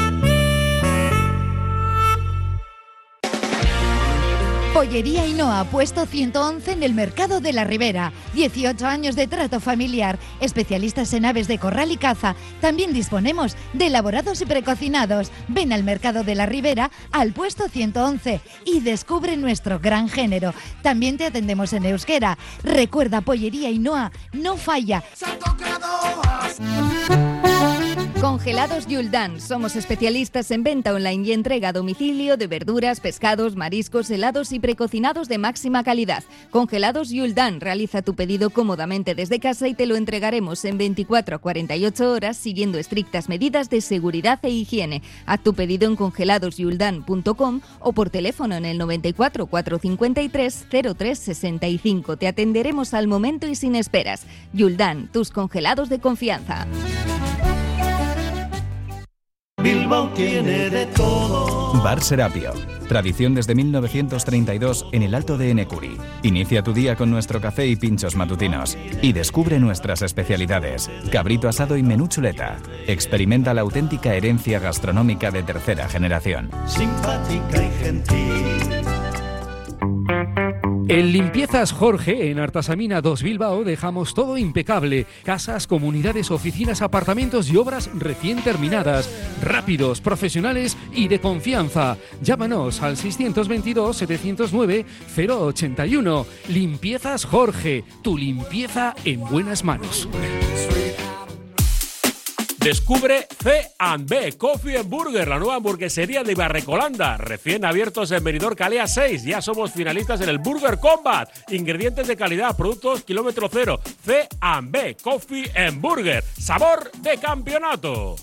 Pollería Ainhoa, puesto ciento once en el Mercado de la Ribera. dieciocho años de trato familiar. Especialistas en aves de corral y caza. También disponemos de elaborados y precocinados. Ven al Mercado de la Ribera, al puesto ciento once, y descubre nuestro gran género. También te atendemos en euskera. Recuerda, Pollería Ainhoa no falla. Congelados Yuldan. Somos especialistas en venta online y entrega a domicilio de verduras, pescados, mariscos, helados y precocinados de máxima calidad. Congelados Yuldan. Realiza tu pedido cómodamente desde casa y te lo entregaremos en veinticuatro a cuarenta y ocho horas siguiendo estrictas medidas de seguridad e higiene. Haz tu pedido en congelados yuldan punto com o por teléfono en el noventa y cuatro, cuatrocientos cincuenta y tres, cero tres sesenta y cinco. Te atenderemos al momento y sin esperas. Yuldan, tus congelados de confianza. Bilbao tiene de todo. Bar Serapio. Tradición desde mil novecientos treinta y dos en el Alto de Enecuri. Inicia tu día con nuestro café y pinchos matutinos. Y descubre nuestras especialidades. Cabrito asado y menú chuleta. Experimenta la auténtica herencia gastronómica de tercera generación. Simpática y gentil. En Limpiezas Jorge, en Artasamina dos Bilbao, dejamos todo impecable. Casas, comunidades, oficinas, apartamentos y obras recién terminadas. Rápidos, profesionales y de confianza. Llámanos al seiscientos veintidós, setecientos nueve, cero ochenta y uno. Limpiezas Jorge, tu limpieza en buenas manos. Descubre C and B Coffee and Burger, la nueva hamburguesería de Ibarrecolanda, recién abiertos en Benidorm Calea seis. Ya somos finalistas en el Burger Combat. Ingredientes de calidad, productos kilómetro cero. C and B Coffee and Burger, sabor de campeonato.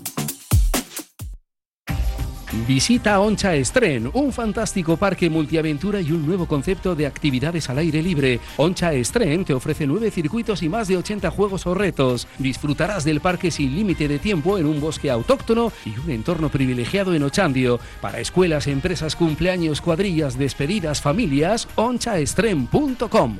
Visita Oncha Estren, un fantástico parque multiaventura y un nuevo concepto de actividades al aire libre. Oncha Estren te ofrece nueve circuitos y más de ochenta juegos o retos. Disfrutarás del parque sin límite de tiempo en un bosque autóctono y un entorno privilegiado en Ochandio. Para escuelas, empresas, cumpleaños, cuadrillas, despedidas, familias, oncha estren punto com.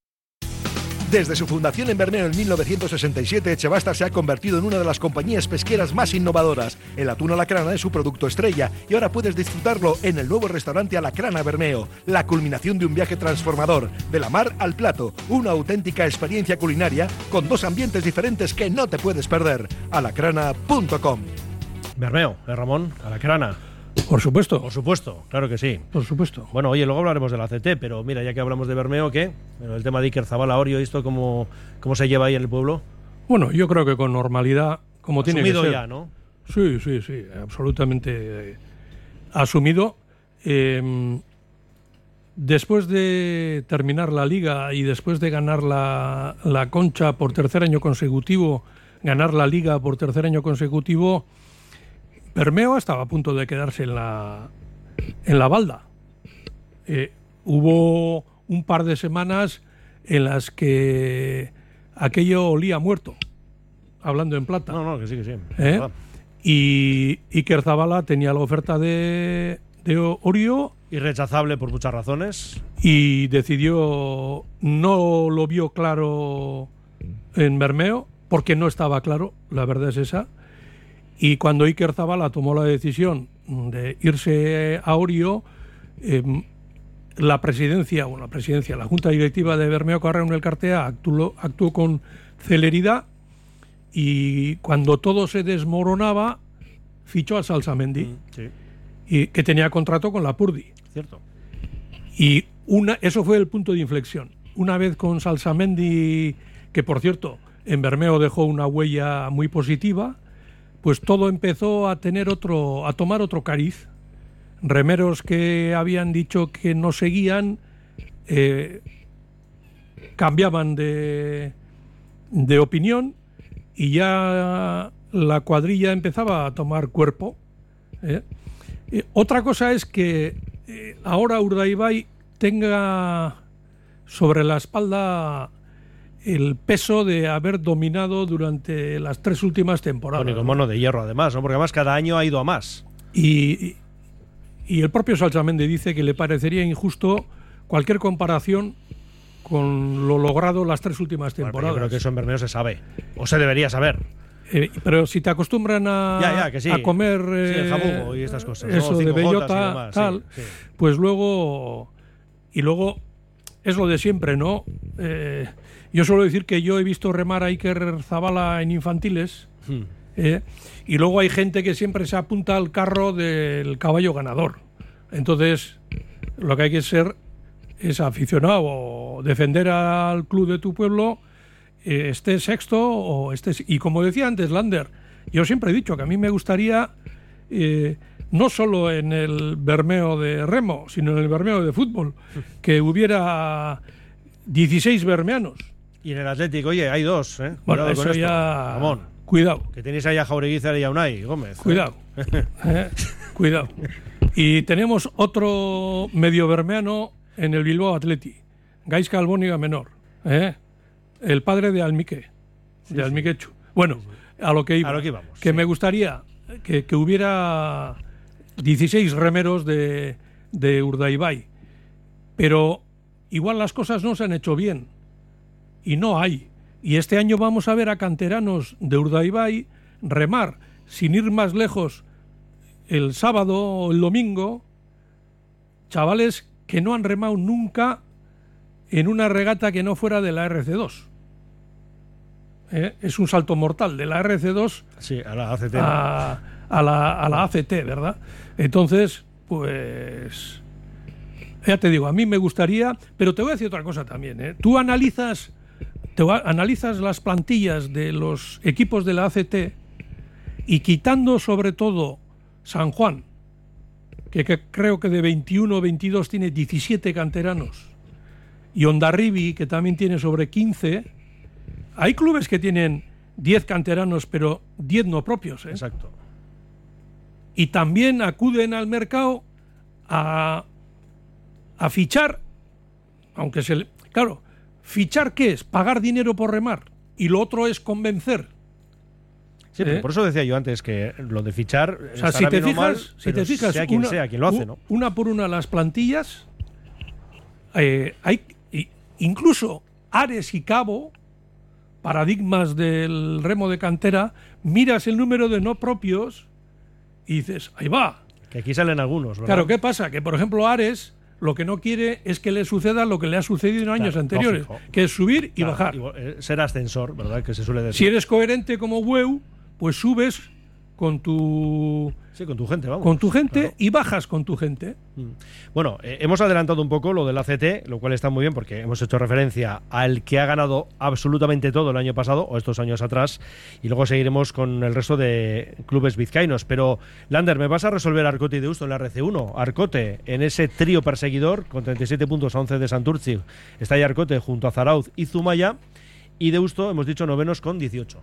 Desde su fundación en Bermeo en mil novecientos sesenta y siete, Echebasta se ha convertido en una de las compañías pesqueras más innovadoras. El atún a la crana es su producto estrella y ahora puedes disfrutarlo en el nuevo restaurante A la Crana Bermeo. La culminación de un viaje transformador, de la mar al plato, una auténtica experiencia culinaria con dos ambientes diferentes que no te puedes perder. alacrana punto com. Bermeo, ¿eh, Ramón? A la Crana. Por supuesto. Por supuesto, claro que sí. Por supuesto. Bueno, oye, luego hablaremos de la C T, pero mira, ya que hablamos de Bermeo, ¿qué? Bueno, el tema de Iker Zabala, Orio, ¿esto cómo, cómo se lleva ahí en el pueblo? Bueno, yo creo que con normalidad, como tiene que ser. Asumido ya, ¿no? Sí, sí, sí, absolutamente eh, asumido. Eh, después de terminar la Liga y después de ganar la, la Concha por tercer año consecutivo, ganar la Liga por tercer año consecutivo, Bermeo estaba a punto de quedarse en la, en la balda. Eh, hubo un par de semanas en las que aquello olía muerto, hablando en plata. No, no, que sí, que sí. ¿Eh? Y Iker Zabala tenía la oferta de, de Orio. Irrechazable por muchas razones. Y decidió, no lo vio claro en Bermeo, porque no estaba claro, la verdad es esa. Y cuando Iker Zabala tomó la decisión de irse a Orio, eh, la presidencia, o la presidencia, la Junta Directiva de Bermeo Carreón Elkartea actuó, actuó con celeridad y cuando todo se desmoronaba, fichó a Salsamendi, mm, sí. y, que tenía contrato con la Purdi. Cierto. Y una, eso fue el punto de inflexión. Una vez con Salsamendi, que por cierto, en Bermeo dejó una huella muy positiva, pues todo empezó a tener otro, a tomar otro cariz. Remeros que habían dicho que no seguían, eh, cambiaban de, de opinión y ya la cuadrilla empezaba a tomar cuerpo. ¿eh? Eh, otra cosa es que eh, ahora Urdaibai tenga sobre la espalda el peso de haber dominado durante las tres últimas temporadas. Bueno, y con mono de hierro además, ¿no? Porque además cada año ha ido a más. Y, y el propio Salsamendi dice que le parecería injusto cualquier comparación con lo logrado las tres últimas temporadas. Bueno, yo creo que eso en Bermeo se sabe, o se debería saber. Eh, pero si te acostumbran a, ya, ya, que sí. a comer eh, sí, el jabugo y estas cosas, eso ¿no? de bellota, demás, tal, sí, sí. Pues luego... Y luego es lo de siempre, ¿no? Eh, yo suelo decir que yo he visto remar a Iker Zabala en infantiles, hmm. eh, y luego hay gente que siempre se apunta al carro del caballo ganador. Entonces, lo que hay que ser es aficionado o defender al club de tu pueblo, eh, estés sexto o estés... Y como decía antes Lander, yo siempre he dicho que a mí me gustaría, eh, no solo en el Bermeo de remo, sino en el Bermeo de fútbol, que hubiera dieciséis bermeanos. Y en el Atlético, oye, hay dos, ¿eh? Bueno, Cuidado eso con esto. ya... Ramón. Cuidado. Que tenéis ahí a Jaureguizar y a Unai Gómez. Cuidado. ¿eh? ¿Eh? Cuidado. Y tenemos otro medio bermeano en el Bilbao Athletic, Gaizka Albóniga Menor, ¿eh? El padre de Almique, sí, de Almiquechu. Sí. Bueno, a lo que iba, a lo que íbamos, que sí. me gustaría que, que hubiera dieciséis remeros de, de Urdaibai, pero igual las cosas no se han hecho bien y no hay. Y este año vamos a ver a canteranos de Urdaibai remar, sin ir más lejos, el sábado o el domingo, chavales que no han remado nunca en una regata que no fuera de la R C dos. ¿Eh? Es un salto mortal de la R C dos sí, a la A C T, a, a, la, a la A C T, ¿verdad? Entonces, pues ya te digo, a mí me gustaría, pero te voy a decir otra cosa también, ¿eh? Tú analizas, te va, analizas las plantillas de los equipos de la A C T y quitando sobre todo San Juan, que, que creo que de veintiuno o veintidós tiene diecisiete canteranos, y Hondarribia, que también tiene sobre quince, hay clubes que tienen diez canteranos, pero diez no propios. ¿eh? Exacto. Y también acuden al mercado a, a fichar, aunque se le... Claro, ¿fichar qué es? Pagar dinero por remar. Y lo otro es convencer. Sí, pero ¿Eh? por eso decía yo antes que lo de fichar... O sea, si te fijas, mal, si te fijas sea quien una, sea quien lo hace, ¿no? Una por una las plantillas, eh, hay incluso Ares y Cabo, paradigmas del remo de cantera, miras el número de no propios y dices, ahí va. Que aquí salen algunos, ¿verdad? Claro, ¿qué pasa? Que, por ejemplo, Ares lo que no quiere es que le suceda lo que le ha sucedido en años claro, anteriores, lógico. que es subir y Claro, bajar. Y, ser ascensor, ¿verdad? Que se suele decir. Si eres coherente como W E U, pues subes con tu... Sí, con tu gente, vamos. Con tu gente claro. y bajas con tu gente. Bueno, eh, hemos adelantado un poco lo del A C T, lo cual está muy bien porque hemos hecho referencia al que ha ganado absolutamente todo el año pasado o estos años atrás, y luego seguiremos con el resto de clubes vizcaínos. Pero, Lander, ¿me vas a resolver Arcote y Deusto en la R C uno? Arcote, en ese trío perseguidor, con treinta y siete puntos a once de Santurtzi, está ahí Arcote junto a Zarauz y Zumaya, y Deusto, hemos dicho, novenos con dieciocho.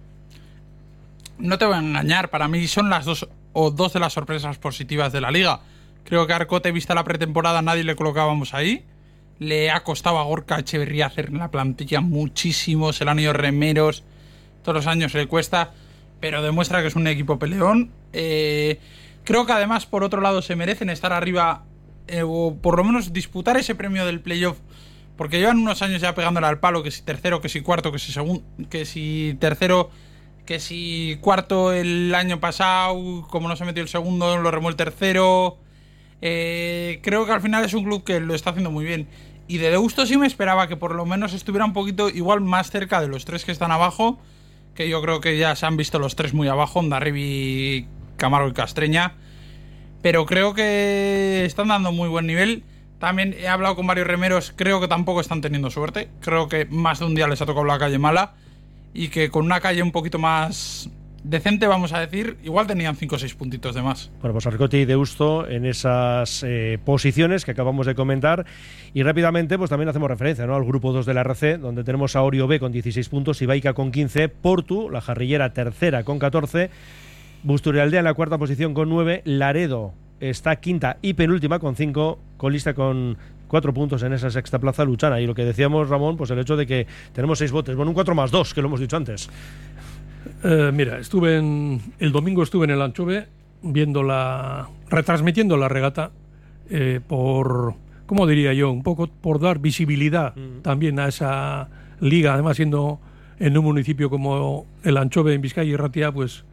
No te voy a engañar, para mí son las dos o dos de las sorpresas positivas de la liga. Creo que Arcote, vista la pretemporada, nadie le colocábamos ahí. Le ha costado a Gorka Echeverría hacer la plantilla muchísimo, se le han ido remeros, todos los años le cuesta, pero demuestra que es un equipo peleón. Eh, creo que además, por otro lado, se merecen estar arriba, eh, o por lo menos disputar ese premio del playoff, porque llevan unos años ya pegándole al palo, que si tercero, que si cuarto, que si segundo, que si tercero... que si cuarto el año pasado, como no se metió el segundo, lo remó el tercero. Eh, creo que al final es un club que lo está haciendo muy bien. Y de Deusto sí me esperaba que por lo menos estuviera un poquito igual más cerca de los tres que están abajo, que yo creo que ya se han visto los tres muy abajo, Hondarribia, Camargo y Castreña. Pero creo que están dando muy buen nivel. También he hablado con varios remeros, creo que tampoco están teniendo suerte. Creo que más de un día les ha tocado la calle mala. Y que con una calle un poquito más decente, vamos a decir, igual tenían cinco o seis puntitos de más. Bueno, pues Arcote y Deusto en esas eh, posiciones que acabamos de comentar. Y rápidamente, pues también hacemos referencia, ¿no?, al grupo dos de la R C, donde tenemos a Orio B con dieciséis puntos, Ibaica con quince, Portu, la Jarrillera, tercera con catorce, Busturialdea en la cuarta posición con nueve, Laredo está quinta y penúltima con cinco, colista con cuatro puntos en esa sexta plaza, Luchana. Y lo que decíamos, Ramón, pues el hecho de que tenemos seis botes, bueno, un cuatro más dos, que lo hemos dicho antes. Eh, mira, estuve en el domingo estuve en el Anchove viendo la retransmitiendo la regata eh, por, ¿cómo diría yo? Un poco por dar visibilidad mm. también a esa liga, además siendo en un municipio como el Anchove en Vizcaya y Ratia, pues,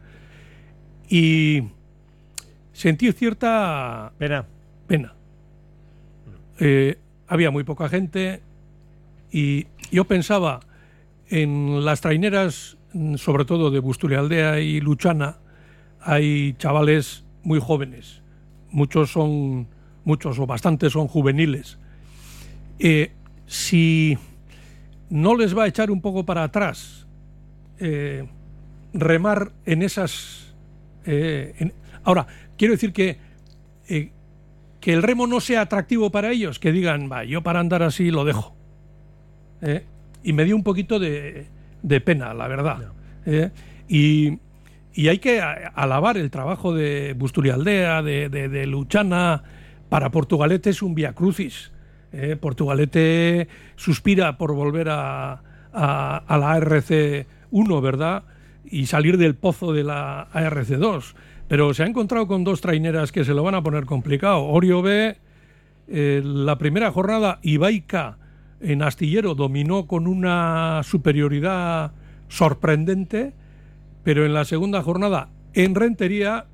y sentí cierta pena. Pena. Eh, había muy poca gente y yo pensaba en las traineras, sobre todo de Busturialdea y Luchana, hay chavales muy jóvenes, muchos son, muchos o bastantes son juveniles. Eh, si no les va a echar un poco para atrás eh, remar en esas... Eh, en, ahora, quiero decir que eh, que el remo no sea atractivo para ellos, que digan, va, yo para andar así lo dejo. ¿Eh? Y me dio un poquito de, de pena, la verdad. No. ¿Eh? Y, y hay que alabar el trabajo de Busturialdea, de, de, de Luchana. Para Portugalete es un vía crucis. ¿Eh? Portugalete suspira por volver a, a, a la A R C uno, ¿verdad? Y salir del pozo de la A R C dos. Pero se ha encontrado con dos traineras que se lo van a poner complicado. Orio B, eh, la primera jornada, Ibaica en Astillero dominó con una superioridad sorprendente, pero en la segunda jornada, en Rentería,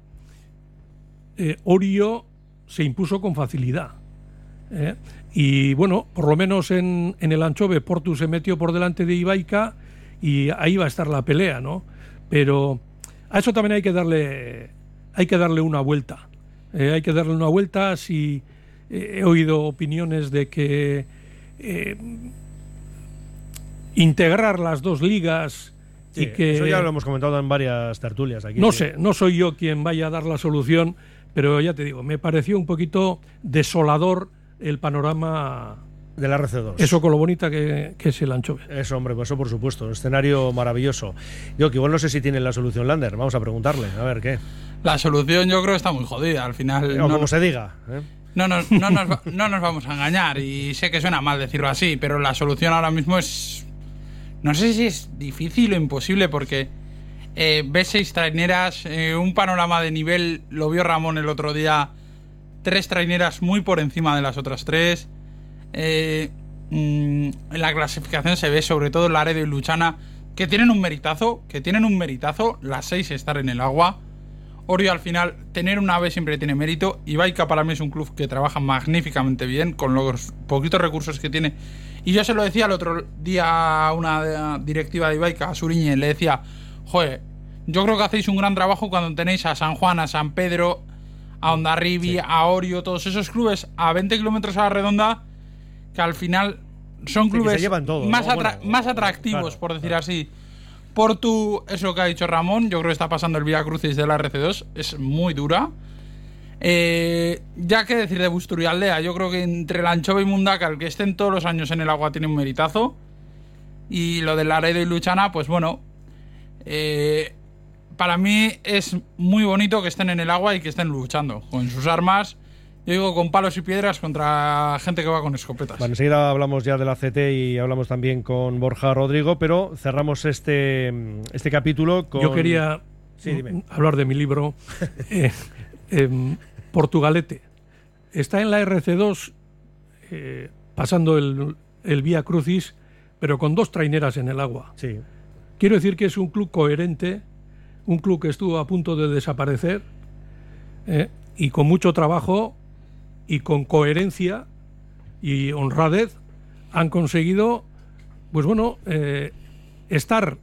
eh, Orio se impuso con facilidad. ¿eh? Y bueno, por lo menos en, en el Anchove, Portu se metió por delante de Ibaica y ahí va a estar la pelea, ¿no? Pero a eso también hay que darle... Hay que darle una vuelta. Eh, hay que darle una vuelta. Si eh, he oído opiniones de que eh, integrar las dos ligas Sí, y que eso ya lo hemos comentado en varias tertulias aquí. No sé, no soy yo quien vaya a dar la solución, pero ya te digo, me pareció un poquito desolador el panorama del R C dos. Eso con lo bonita que, que es el Anchove. Eso, hombre, pues eso por supuesto, un escenario maravilloso. Yo que igual no sé si tienen la solución Lander, vamos a preguntarle, a ver qué. La solución yo creo que está muy jodida, al final... O no, como se diga, ¿eh? No nos, no, nos va, no nos vamos a engañar, y sé que suena mal decirlo así, pero la solución ahora mismo es... No sé si es difícil o imposible, porque eh, ves seis traineras, eh, un panorama de nivel, lo vio Ramón el otro día, tres traineras muy por encima de las otras tres. Eh, mmm, en la clasificación se ve sobre todo Laredo y Luchana, que tienen un meritazo, que tienen un meritazo, las seis estar en el agua. Orio al final, tener una ave siempre tiene mérito. Ibaica para mí es un club que trabaja magníficamente bien, con los poquitos recursos que tiene. Y yo se lo decía el otro día a una directiva de Ibaica, a Suriñe, le decía, joder, yo creo que hacéis un gran trabajo cuando tenéis a San Juan, a San Pedro, a Hondarribi, sí. a Orio, todos esos clubes a veinte kilómetros a la redonda, que al final son clubes sí, todo, más, ¿no? atra bueno, más atractivos, claro, por decir claro. así. Portu, es lo que ha dicho Ramón, yo creo que está pasando el Vía Crucis de la R C dos, es muy dura. Eh, ya que decir de Busturialdea, yo creo que entre la Anchova y Mundaka, el que estén todos los años en el agua tiene un meritazo. Y lo de Laredo y Luchana, pues bueno, eh, para mí es muy bonito que estén en el agua y que estén luchando con sus armas. Yo digo con palos y piedras contra gente que va con escopetas. Bueno, enseguida hablamos ya de la C T y hablamos también con Borja Rodrigo, pero cerramos este, este capítulo con... Yo quería sí, dime. hablar de mi libro, eh, eh, Portugalete. Está en la R C dos, eh, pasando el, el Vía Crucis, pero con dos traineras en el agua. Sí. Quiero decir que es un club coherente, un club que estuvo a punto de desaparecer, eh, y con mucho trabajo y con coherencia y honradez han conseguido, pues bueno, eh, estar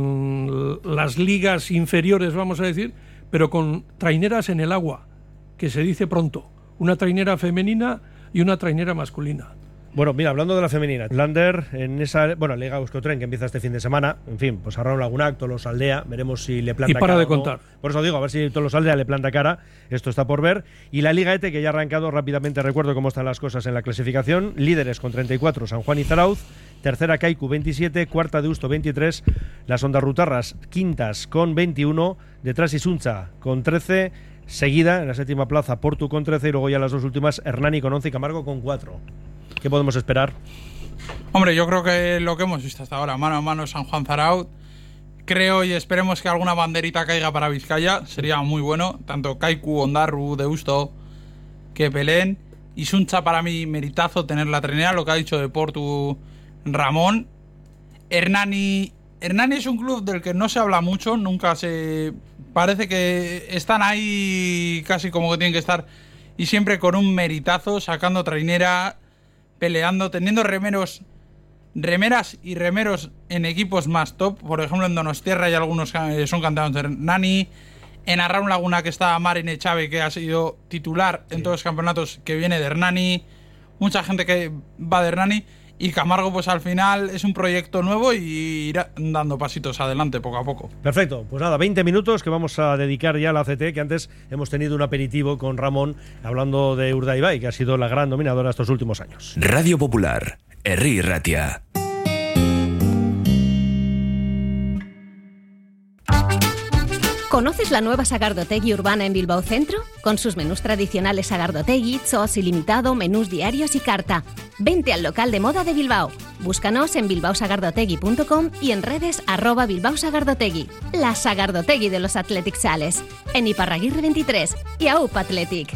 en las ligas inferiores, vamos a decir, pero con traineras en el agua, que se dice pronto, una trainera femenina y una trainera masculina. Bueno, mira, hablando de la femenina, Lander en esa, bueno, Liga Euskotren que empieza este fin de semana, en fin, pues harán algún acto, los Aldea, veremos si le planta cara. Y para cara de contar. No. Por eso digo, a ver si todos los Aldea le planta cara, esto está por ver. Y la Liga E T E, que ya ha arrancado rápidamente, recuerdo cómo están las cosas en la clasificación, líderes con treinta y cuatro, San Juan y Zarauz, tercera Kaiku veintisiete, cuarta Deusto veintitrés, las Ondarrutarras quintas con veintiuno, detrás Isunza con trece, seguida en la séptima plaza Portu con trece y luego ya las dos últimas Hernani con once y Camargo con cuatro. ¿Qué podemos esperar? Hombre, yo creo que lo que hemos visto hasta ahora, mano a mano San Juan Zarauz, creo y esperemos que alguna banderita caiga para Vizcaya, sería muy bueno, tanto Kaiku, Ondarru, Deusto, que peleen. Y Suncha para mí meritazo tener la trenera, lo que ha dicho de Portu Ramón. Hernani, Hernani es un club del que no se habla mucho, nunca se... Parece que están ahí casi como que tienen que estar, y siempre con un meritazo, sacando trainera, peleando, teniendo remeros, remeras y remeros en equipos más top. Por ejemplo, en Donostierra hay algunos que son canteranos de Hernani. En Arraun Laguna, que está Marin Echave, que ha sido titular sí. en todos los campeonatos, que viene de Hernani. Mucha gente que va de Hernani. Y Camargo, pues al final es un proyecto nuevo y irá dando pasitos adelante poco a poco. Perfecto, pues nada, veinte minutos que vamos a dedicar ya a la C T, que antes hemos tenido un aperitivo con Ramón hablando de Urdaibai, que ha sido la gran dominadora estos últimos años. Radio Popular, Herri Ratia. ¿Conoces la nueva Sagardotegi Urbana en Bilbao Centro? Con sus menús tradicionales Sagardotegi, Sos ilimitado, menús diarios y carta. Vente al local de moda de Bilbao. Búscanos en bilbao sagardotegi punto com y en redes arroba Bilbao Sagardotegi. La Sagardotegi de los Athletic Sales. En Iparraguirre veintitrés y A U P Athletic.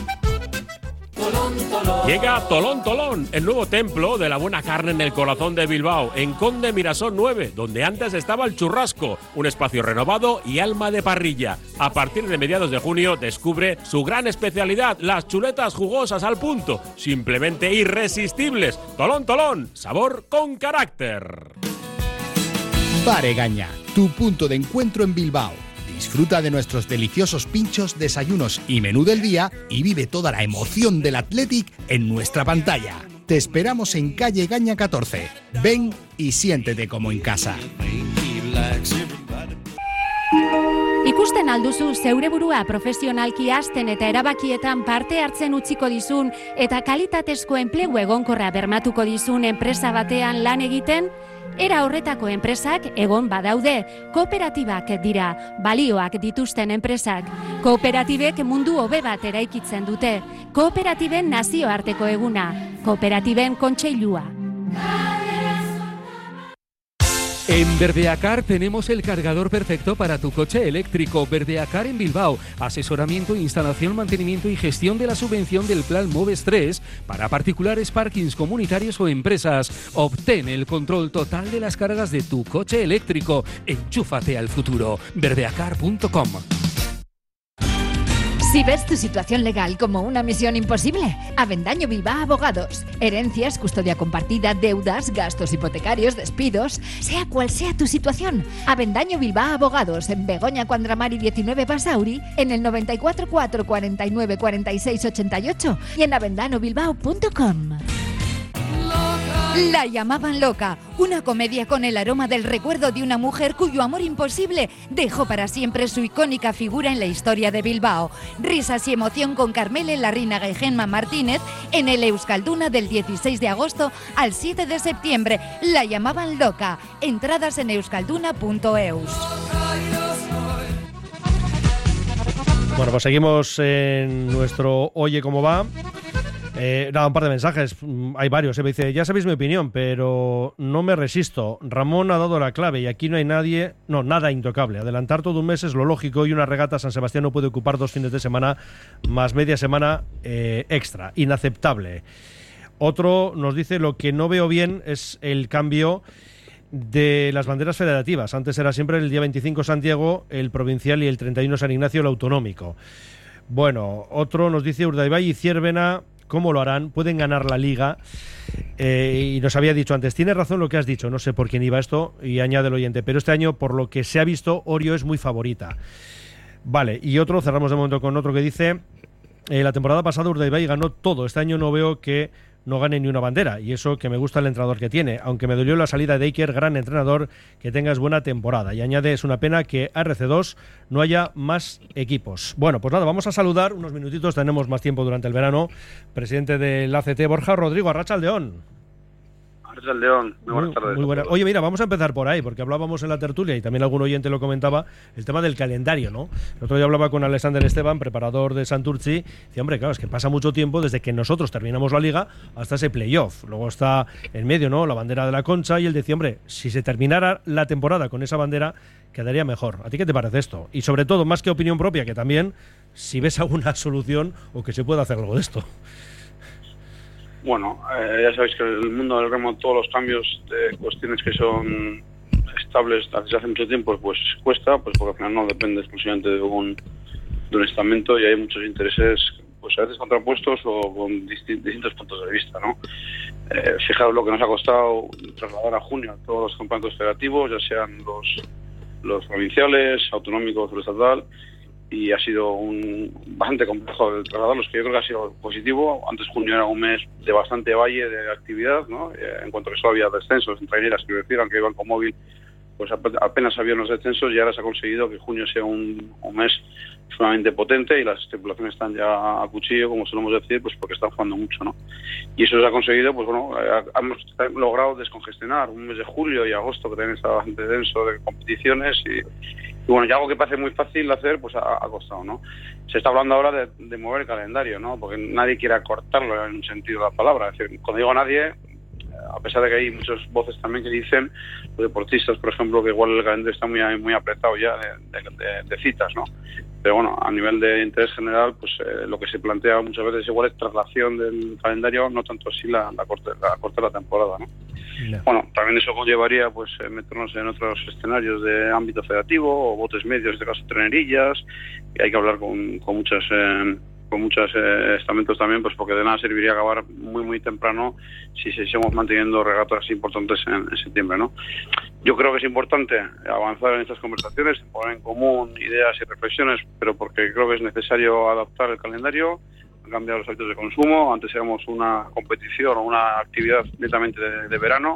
Llega Tolón Tolón, el nuevo templo de la buena carne en el corazón de Bilbao, en Conde Mirasol nueve, donde antes estaba el Churrasco, un espacio renovado y alma de parrilla. A partir de mediados de junio descubre su gran especialidad, las chuletas jugosas al punto, simplemente irresistibles. Tolón Tolón, sabor con carácter. Bar Egaña, tu punto de encuentro en Bilbao. Disfruta de nuestros deliciosos pinchos, desayunos y menú del día y vive toda la emoción del Athletic en nuestra pantalla. Te esperamos en calle Gaña catorce. Ven y siéntete como en casa. Ikusten alduzu zeure burua profesionalki hasten eta erabakietan parte hartzen utziko dizun eta kalitatezko enplegu egonkorra bermatuko dizun enpresa batean lan egiten? Era horretako enpresak egon badaude, kooperatibak dira, balioak dituzten enpresak. Kooperatibek mundu hobe bat eraikitzen dute. Kooperatiben nazioarteko eguna, Kooperatiben kontseilua. En Verdeacar tenemos el cargador perfecto para tu coche eléctrico. Verdeacar en Bilbao. Asesoramiento, instalación, mantenimiento y gestión de la subvención del Plan Moves tres para particulares, parkings comunitarios o empresas. Obtén el control total de las cargas de tu coche eléctrico. Enchúfate al futuro. verdeacar punto com. Si ves tu situación legal como una misión imposible, Avendaño Bilbao Abogados. Herencias, custodia compartida, deudas, gastos hipotecarios, despidos, sea cual sea tu situación. Avendaño Bilbao Abogados en Begoña Cuandramari diecinueve Basauri, en el noventa y cuatro cuatro cuarenta y nueve cuarenta y seis ochenta y ocho y en avendano bilbao punto com. La llamaban loca, una comedia con el aroma del recuerdo de una mujer cuyo amor imposible dejó para siempre su icónica figura en la historia de Bilbao. Risas y emoción con Carmele Larrinaga y Gemma Martínez en el Euskalduna del dieciséis de agosto al siete de septiembre. La llamaban loca. Entradas en euskalduna punto eus. Bueno, pues seguimos en nuestro Oye Cómo Va. Eh, nada, un par de mensajes, hay varios. Eh. Me dice, ya sabéis mi opinión, pero no me resisto. Ramón ha dado la clave y aquí no hay nadie, no, nada intocable. Adelantar todo un mes es lo lógico y una regata San Sebastián no puede ocupar dos fines de semana más media semana eh, extra. Inaceptable. Otro nos dice, lo que no veo bien es el cambio de las banderas federativas. Antes era siempre el día veinticinco Santiago, el provincial, y el treinta y uno San Ignacio, el autonómico. Bueno, otro nos dice, Urdaibai y Ciervena, ¿cómo lo harán? Pueden ganar la Liga. Eh, y nos había dicho antes, tienes razón lo que has dicho, no sé por quién iba esto, y añade el oyente, pero este año, por lo que se ha visto, Orio es muy favorita. Vale, y otro, cerramos de momento con otro que dice, eh, la temporada pasada Urdaibai ganó todo, este año no veo que no gane ni una bandera, y eso que me gusta el entrenador que tiene, aunque me dolió la salida de Iker, gran entrenador, que tengas buena temporada. Y añade, es una pena que A R C dos no haya más equipos. Bueno, pues nada, vamos a saludar unos minutitos, tenemos más tiempo durante el verano. Presidente del A C T, Borja Rodrigo, Arratsaldeón. Arratsaldeón, muy buenas tardes. Muy buena. Oye, mira, vamos a empezar por ahí, porque hablábamos en la tertulia y también algún oyente lo comentaba, el tema del calendario, ¿no? El otro día hablaba con Alexander Esteban, preparador de Santurtzi, y decía, hombre, claro, es que pasa mucho tiempo desde que nosotros terminamos la Liga hasta ese playoff. Luego está en medio, ¿no?, la bandera de la Concha, y él decía, hombre, si se terminara la temporada con esa bandera, quedaría mejor. ¿A ti qué te parece esto? Y sobre todo, más que opinión propia, que también, si ves alguna solución o que se pueda hacer algo de esto. Bueno, eh, ya sabéis que el mundo del remo, todos los cambios de cuestiones que son estables desde hace mucho tiempo, pues cuesta, pues porque al final no depende exclusivamente de un, de un estamento, y hay muchos intereses, pues a veces contrapuestos o con disti- distintos puntos de vista, ¿no? Eh, fijaos lo que nos ha costado trasladar a junio todos los campeonatos federativos, ya sean los, los provinciales, autonómicos o estatal, y ha sido un bastante complejo el trasladarlos, que yo creo que ha sido positivo. Antes junio era un mes de bastante valle de actividad, ¿no? Eh, en cuanto a que solo había descensos en traineras, quiero decir, aunque Banco Móvil pues apenas había unos descensos, y ahora se ha conseguido que junio sea un, un mes sumamente potente, y las tripulaciones están ya a cuchillo, como solemos decir, pues porque están jugando mucho, ¿no? Y eso se ha conseguido, pues bueno, hemos logrado descongestionar un mes de julio y agosto que también estaba bastante denso de competiciones, y, y bueno, ya algo que parece muy fácil de hacer, pues ha, ha costado, ¿no? Se está hablando ahora de, de mover el calendario, ¿no? Porque nadie quiere acortarlo en un sentido de la palabra. Es decir, cuando digo nadie, a pesar de que hay muchas voces también que dicen, los deportistas, por ejemplo, que igual el calendario está muy muy apretado ya de, de, de, de citas, ¿no? Pero bueno, a nivel de interés general, pues eh, lo que se plantea muchas veces igual es traslación del calendario, no tanto así la, la, corte, la corte de la temporada, ¿no? No. Bueno, también eso conllevaría pues eh, meternos en otros escenarios de ámbito federativo o botes medios, en este caso trenerillas, y hay que hablar con, con muchas... Eh, con muchos eh, estamentos también, pues porque de nada serviría acabar muy muy temprano si seguimos manteniendo regatas importantes en, en septiembre, ¿no? Yo creo que es importante avanzar en estas conversaciones, poner en común ideas y reflexiones, pero porque creo que es necesario adaptar el calendario, cambiar los hábitos de consumo. Antes éramos una competición o una actividad netamente de, de verano,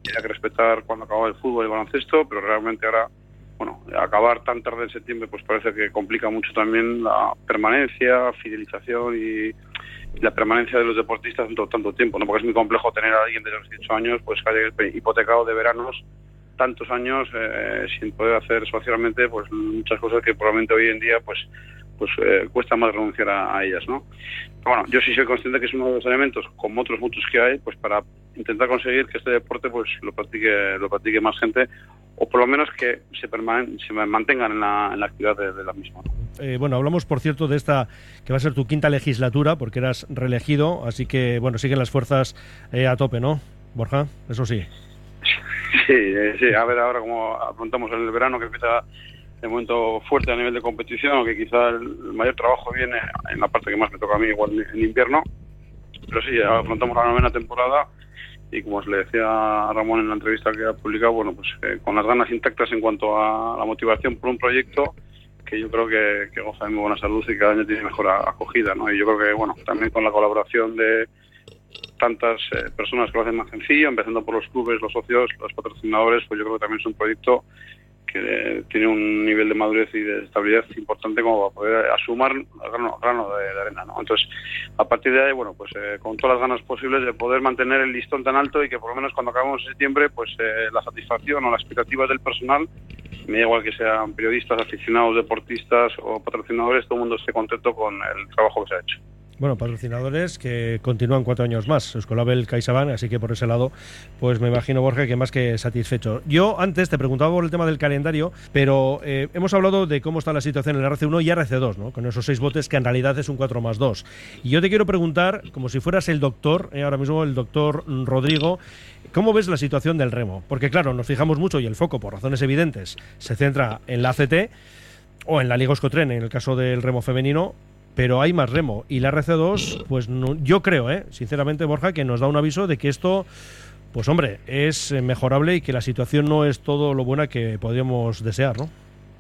y había que respetar cuando acababa el fútbol y el baloncesto, pero realmente ahora, bueno, acabar tan tarde en septiembre pues parece que complica mucho también la permanencia, fidelización y, y la permanencia de los deportistas en todo, tanto tiempo, ¿no? Porque es muy complejo tener a alguien de los dieciocho años pues que haya hipotecado de veranos tantos años eh, sin poder hacer socialmente pues muchas cosas que probablemente hoy en día pues pues eh, cuesta más renunciar a, a ellas, ¿no? Pero bueno, yo sí soy consciente que es uno de los elementos, como otros muchos que hay, pues para intentar conseguir que este deporte pues lo practique lo practique más gente, o por lo menos que se, permane- se mantengan en la, en la actividad de, de la misma, ¿no? Eh, bueno, hablamos, por cierto, de esta que va a ser tu quinta legislatura, porque eras reelegido, así que, bueno, siguen las fuerzas eh, a tope, ¿no, Borja? Eso sí. Sí, eh, sí, a ver ahora como afrontamos el verano, que empieza de momento fuerte a nivel de competición, aunque quizá el mayor trabajo viene en la parte que más me toca a mí, igual en invierno, pero sí, afrontamos la novena temporada y como os le decía a Ramón en la entrevista que ha publicado, bueno, pues eh, con las ganas intactas en cuanto a la motivación por un proyecto que yo creo que, que goza de muy buena salud y cada año tiene mejor acogida, ¿no? Y yo creo que, bueno, también con la colaboración de tantas eh, personas que lo hacen más sencillo, empezando por los clubes, los socios, los patrocinadores, pues yo creo que también es un proyecto que eh, tiene un nivel de madurez y de estabilidad importante como para poder asumar el grano, grano de, de arena, ¿no? Entonces, a partir de ahí, bueno, pues eh, con todas las ganas posibles de poder mantener el listón tan alto y que por lo menos cuando acabemos en septiembre, pues eh, la satisfacción o las expectativas del personal, me da igual que sean periodistas, aficionados, deportistas o patrocinadores, todo el mundo esté contento con el trabajo que se ha hecho. Bueno, patrocinadores que continúan cuatro años más, Euskolabel, CaixaBank, así que por ese lado, pues me imagino, Borja, que más que satisfecho. Yo antes te preguntaba por el tema del calendario, pero eh, hemos hablado de cómo está la situación en el R C uno y R C dos, ¿no? Con esos seis botes que en realidad es un cuatro más dos. Y yo te quiero preguntar, como si fueras el doctor, eh, ahora mismo el doctor Rodrigo, ¿cómo ves la situación del remo? Porque claro, nos fijamos mucho y el foco, por razones evidentes, se centra en la A C T o en la Liga Euskotren, en el caso del remo femenino, pero hay más remo y la R C dos, pues no, yo creo, eh, sinceramente, Borja, que nos da un aviso de que esto, pues hombre, es mejorable y que la situación no es todo lo buena que podríamos desear, ¿no?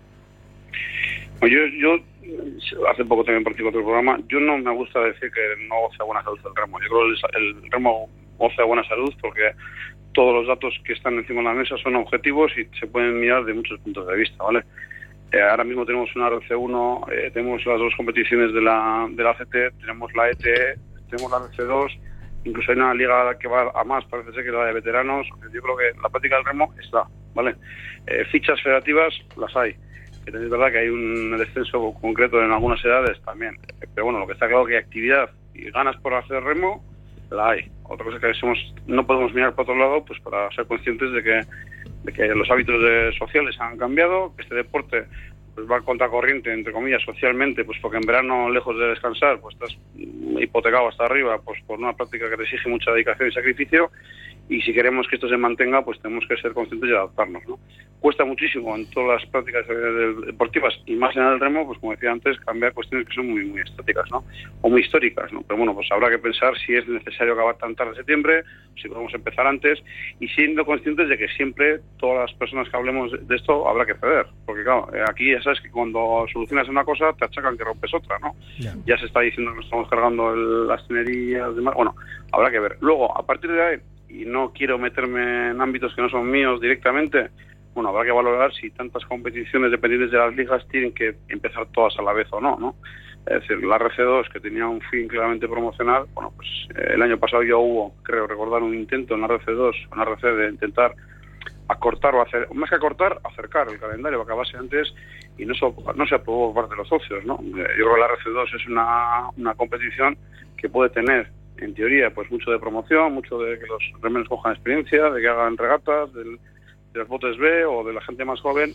Yo, yo hace poco también participé en otro programa, yo no me gusta decir que no goza buena salud el remo. Yo creo que el, el remo goza buena salud porque todos los datos que están encima de la mesa son objetivos y se pueden mirar de muchos puntos de vista, ¿vale? Eh, ahora mismo tenemos una R C uno, eh, tenemos las dos competiciones de la de la A C T, tenemos la E T E, tenemos la R C dos, incluso hay una liga que va a más, parece ser que es la de veteranos. Yo creo que la práctica del remo está, ¿vale? Eh, fichas federativas las hay. Es verdad que hay un descenso concreto en algunas edades también, pero bueno, lo que está claro es que hay actividad y ganas por hacer remo, la hay. Otra cosa es que somos, no podemos mirar para otro lado, pues para ser conscientes de que de que los hábitos de, sociales han cambiado, que este deporte pues va contracorriente, entre comillas, socialmente, pues porque en verano, lejos de descansar, pues estás hipotecado hasta arriba, pues por una práctica que te exige mucha dedicación y sacrificio, y si queremos que esto se mantenga, pues tenemos que ser conscientes y adaptarnos, ¿no? Cuesta muchísimo en todas las prácticas deportivas, y más en el remo, pues como decía antes, cambiar cuestiones que son muy muy estáticas, ¿no? O muy históricas, ¿no? Pero bueno, pues habrá que pensar si es necesario acabar tan tarde en septiembre, si podemos empezar antes, y siendo conscientes de que siempre todas las personas que hablemos de esto habrá que ceder, porque claro, aquí ya sabes que cuando solucionas una cosa te achacan que rompes otra, ¿no? Yeah. Ya se está diciendo que nos estamos cargando el, las tenerías, demás. Bueno, habrá que ver. Luego, a partir de ahí, y no quiero meterme en ámbitos que no son míos directamente, bueno, habrá que valorar si tantas competiciones dependientes de las ligas tienen que empezar todas a la vez o no, ¿no? Es decir, la R C dos, que tenía un fin claramente promocional, bueno, pues eh, el año pasado ya hubo, creo recordar, un intento en la R C dos, en la R C de intentar acortar o hacer, más que acortar, acercar el calendario que acabase antes, y no, so, no se aprobó por parte de los socios, ¿no? Yo creo que la R C dos es una, una competición que puede tener, en teoría, pues mucho de promoción, mucho de que los remeros cojan experiencia, de que hagan regatas del, de los botes B o de la gente más joven,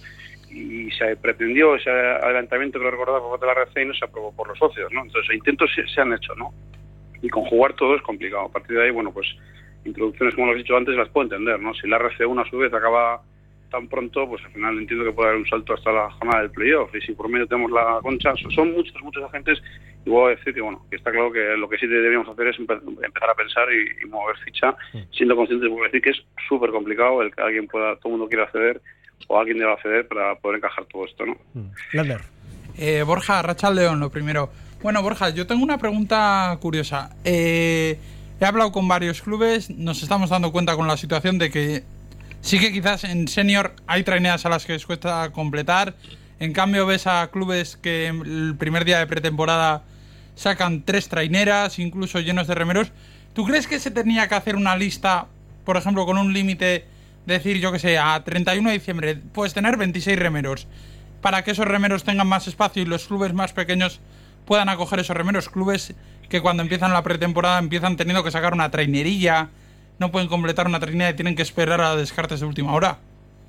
y se pretendió ese adelantamiento que lo recordaba por parte de la R C y no se aprobó por los socios, ¿no? Entonces, intentos se, se han hecho, ¿no? Y conjugar todo es complicado. A partir de ahí, bueno, pues introducciones, como lo he dicho antes, las puedo entender, ¿no? Si la R C uno a su vez acaba tan pronto, pues al final entiendo que puede haber un salto hasta la jornada del playoff, y si por medio tenemos la concha, son muchos, muchos agentes, y voy a decir que, bueno, que está claro que lo que sí deberíamos hacer es empe- empezar a pensar y, y mover ficha, siendo conscientes, voy a decir que es súper complicado el que alguien pueda, todo el mundo quiera acceder, o alguien deba acceder para poder encajar todo esto, ¿no? Lander. Eh, Borja, Rachaldeón, lo primero. Bueno, Borja, yo tengo una pregunta curiosa. Eh... He hablado con varios clubes, nos estamos dando cuenta con la situación de que Sí que quizás en senior hay traineras a las que les cuesta completar. En cambio ves a clubes que el primer día de pretemporada sacan tres traineras, incluso llenos de remeros. ¿Tú crees que se tenía que hacer una lista, por ejemplo, con un límite, decir, yo que sé, a treinta y uno de diciembre puedes tener veintiséis remeros, para que esos remeros tengan más espacio y los clubes más pequeños puedan acoger esos remeros? Clubes que cuando empiezan la pretemporada empiezan teniendo que sacar una trainerilla, no pueden completar una trainera y tienen que esperar a descartes de última hora.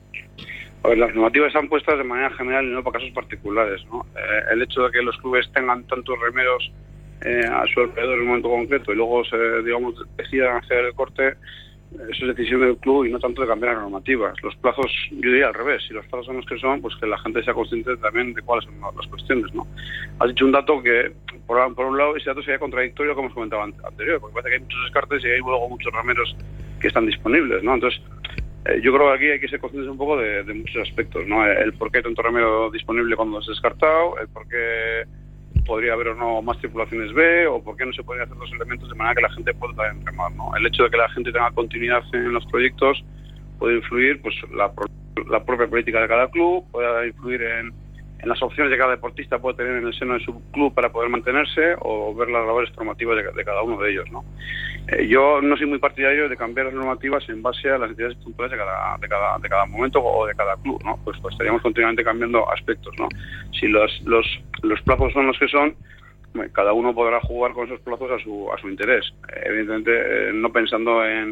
A ver, las normativas están puestas de manera general y no para casos particulares, ¿no? Eh, el hecho de que los clubes tengan tantos remeros eh, a su alrededor en un momento concreto y luego se, digamos, decidan hacer el corte, eso es decisión del club y no tanto de cambiar las normativas. Los plazos, yo diría al revés, si los plazos son los que son, pues que la gente sea consciente también de cuáles son las cuestiones, ¿no? Has dicho un dato que, por, por un lado, ese dato sería contradictorio, como os comentaba anterior, porque parece que hay muchos descartes y hay luego muchos remeros que están disponibles, ¿no? Entonces, eh, yo creo que aquí hay que ser conscientes un poco de, de muchos aspectos, ¿no? El por qué hay tanto remero disponible cuando es descartado, el por qué podría haber o no más tripulaciones B, o por qué no se podrían hacer los elementos de manera que la gente pueda también remar, ¿no? El hecho de que la gente tenga continuidad en los proyectos puede influir, pues, la, la propia política de cada club, puede influir en, en las opciones que cada deportista puede tener en el seno de su club para poder mantenerse, o ver las labores formativas de, de cada uno de ellos, ¿no? Eh, yo no soy muy partidario de cambiar las normativas en base a las necesidades puntuales de cada, de cada, de cada momento o de cada club, ¿no? Pues, pues estaríamos continuamente cambiando aspectos, ¿no? Si los, los, los plazos son los que son, cada uno podrá jugar con esos plazos a su, a su interés. Eh, evidentemente, eh, no pensando en,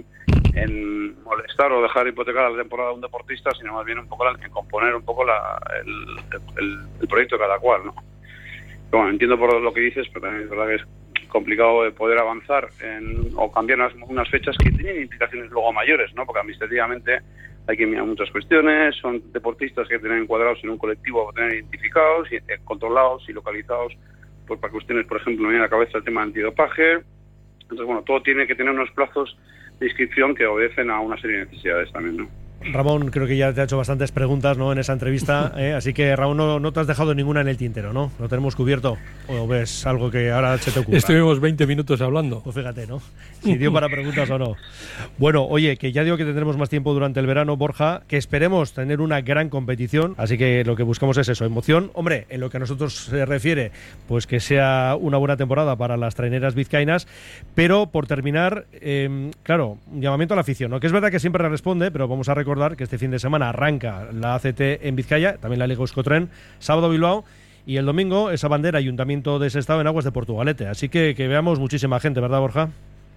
en molestar o dejar hipotecar la temporada de un deportista, sino más bien un poco en componer un poco la, el, el, el proyecto de cada cual, ¿no? Pero bueno, entiendo por lo que dices, pero también es verdad que es complicado de poder avanzar en, o cambiar unas, unas fechas que tienen implicaciones luego mayores, ¿no? Porque administrativamente hay que mirar muchas cuestiones, son deportistas que tienen encuadrados en un colectivo, que tienen identificados, y, eh, controlados y localizados por, para cuestiones, por ejemplo, me viene a la cabeza el tema de antidopaje. Entonces, bueno, todo tiene que tener unos plazos de inscripción que obedecen a una serie de necesidades también, ¿no? Ramón, creo que ya te ha hecho bastantes preguntas, ¿no?, en esa entrevista, ¿eh? Así que, Ramón, no, no te has dejado ninguna en el tintero, ¿no? ¿Lo tenemos cubierto? ¿O ves algo que ahora se te ocurra? Estuvimos veinte minutos hablando. Pues fíjate, ¿no? Si dio para preguntas o no. Bueno, oye, que ya digo que tendremos más tiempo durante el verano, Borja, que esperemos tener una gran competición, así que lo que buscamos es eso, emoción. Hombre, en lo que a nosotros se refiere, pues que sea una buena temporada para las traineras vizcaínas, pero por terminar, eh, claro, un llamamiento a la afición, ¿no? Que es verdad que siempre responde, pero vamos a recordar que este fin de semana arranca la A C T en Vizcaya, también la Liga Euskotren, sábado Bilbao, y el domingo esa bandera Ayuntamiento de Sestao en Aguas de Portugalete. Así que que veamos muchísima gente, ¿verdad, Borja?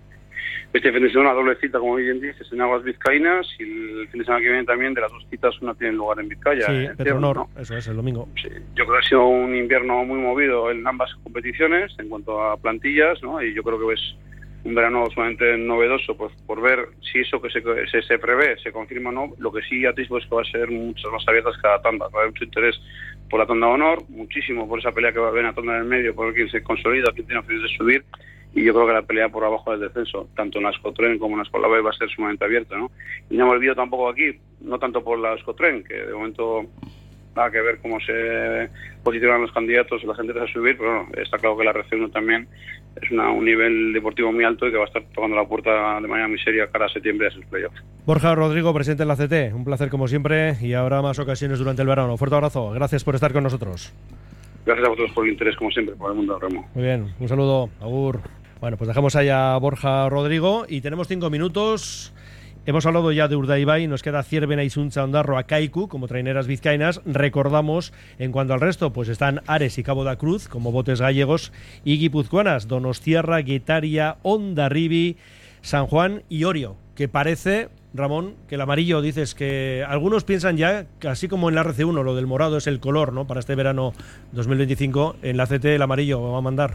Este fin de semana doble cita, como bien dices, en Aguas Vizcaínas, y el fin de semana que viene también de las dos citas una tiene lugar en Vizcaya. Sí, en Petronor, Tierno, ¿no? Eso es, el domingo. Sí, yo creo que ha sido un invierno muy movido en ambas competiciones en cuanto a plantillas, ¿no? Y yo creo que es un verano sumamente novedoso, pues por ver si eso que se, se, se prevé se confirma o no. Lo que sí atisbo es que va a ser muchas más abiertas cada tanda. Va a haber mucho interés por la tanda de honor, muchísimo por esa pelea que va a haber en la tanda del medio, por quién se consolida, quién tiene opciones de subir, y yo creo que la pelea por abajo del descenso, tanto en la Euskotren como en la Escolabé, va a ser sumamente abierta, ¿no? Y no me olvido tampoco aquí, no tanto por la Euskotren, que de momento hay que ver cómo se posicionan los candidatos, la gente va a subir, pero bueno, está claro que la Región uno también es una, un nivel deportivo muy alto y que va a estar tocando la puerta de manera muy seria cara a septiembre a sus playoffs. Borja Rodrigo, presidente de la C T, un placer como siempre y habrá más ocasiones durante el verano. Fuerte abrazo, gracias por estar con nosotros. Gracias a vosotros por el interés, como siempre, por el mundo del remo. Muy bien, un saludo, agur. Bueno, pues dejamos ahí a Borja Rodrigo y tenemos cinco minutos. Hemos hablado ya de Urdaibai, nos queda Zierbena, Izuntza, Ondarroa, Kaiku como traineras vizcaínas. Recordamos, en cuanto al resto, pues están Ares y Cabo da Cruz como botes gallegos y guipuzcoanas, Donostiarra, Guetaria, Hondarribi, San Juan y Orio, que parece, Ramón, que el amarillo, dices que algunos piensan ya, que así como en la R C uno lo del morado es el color, ¿no?, para este verano dos mil veinticinco, en la C T el amarillo va a mandar.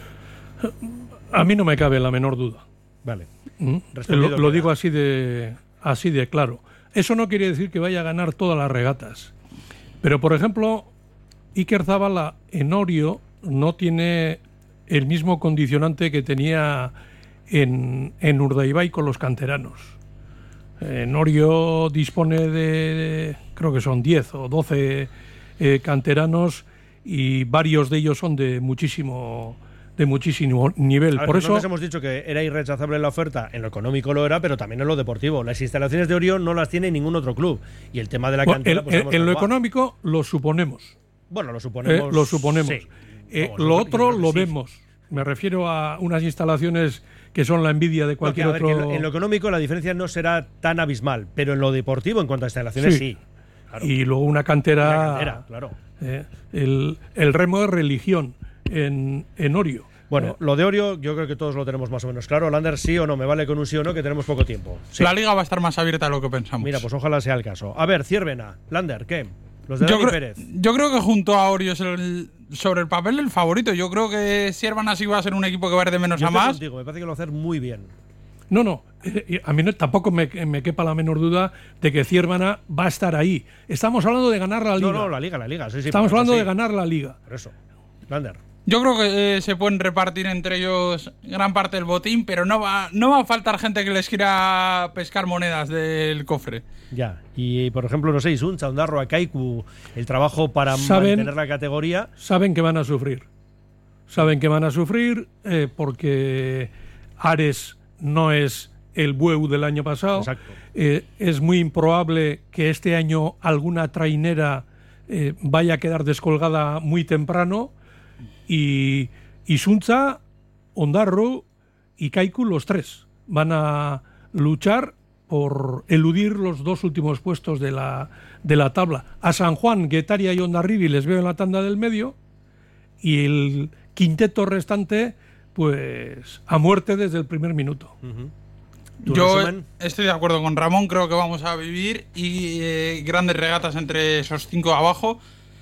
A mí no me cabe la menor duda. Vale. ¿Mm? Lo, lo digo así de así de claro. Eso no quiere decir que vaya a ganar todas las regatas. Pero, por ejemplo, Iker Zabala en Orio no tiene el mismo condicionante que tenía en, en Urdaibai con los canteranos. En Orio dispone de, de creo que son diez o doce eh, canteranos y varios de ellos son de muchísimo de muchísimo nivel. A ver, Por eso nosotros hemos dicho que era irrechazable la oferta, en lo económico lo era, pero también en lo deportivo. Las instalaciones de Orión no las tiene ningún otro club. Y el tema de la bueno, cantera... el, pues, el, en lo económico lo suponemos. Bueno, lo suponemos. Eh, lo suponemos. Sí. Eh, Vamos, lo yo otro creo que lo sí. vemos. Me refiero a unas instalaciones que son la envidia de cualquier No, que, a ver, otro... que en, lo, en lo económico la diferencia no será tan abismal, pero en lo deportivo, en cuanto a instalaciones, sí. sí. Claro. Y luego una cantera... Una cantera, claro. Eh, el, el remo de religión en, en Orio. Bueno, eh. lo de Orio yo creo que todos lo tenemos más o menos claro. Lander, sí o no, me vale con un sí o no, que tenemos poco tiempo. Sí. La liga va a estar más abierta de lo que pensamos. Mira, pues ojalá sea el caso. A ver, Ciervena, Lander, ¿qué? Los de yo Dani creo, Pérez. Yo creo que junto a Orio es el, sobre el papel el favorito. Yo creo que Siervana sí va a ser un equipo que va a ir de menos yo a más. Contigo, me parece que lo va a hacer muy bien. No, no, eh, a mí no, tampoco me, me quepa la menor duda de que Ciervana va a estar ahí. Estamos hablando de ganar la liga. No, no, la liga, la liga. Sí, sí, Estamos hablando sí. de ganar la liga. Por eso. Lander. Yo creo que eh, se pueden repartir entre ellos gran parte del botín, pero no va, no va a faltar gente que les quiera pescar monedas del cofre. Ya, y por ejemplo, no sé, Isuncha, Ondarroa, Kaiku, el trabajo para saben, mantener la categoría. Saben que van a sufrir. Saben que van a sufrir eh, porque Ares no es el Bueu del año pasado. Exacto. Eh, es muy improbable que este año alguna trainera eh, vaya a quedar descolgada muy temprano. Y Isuncha, Ondarro y Kaiku, los tres, van a luchar por eludir los dos últimos puestos de la, de la tabla. A San Juan, Guetaria y Hondarribi les veo en la tanda del medio, y el quinteto restante, pues a muerte desde el primer minuto. Uh-huh. Yo resumen? estoy de acuerdo con Ramón, creo que vamos a vivir y eh, grandes regatas entre esos cinco de abajo.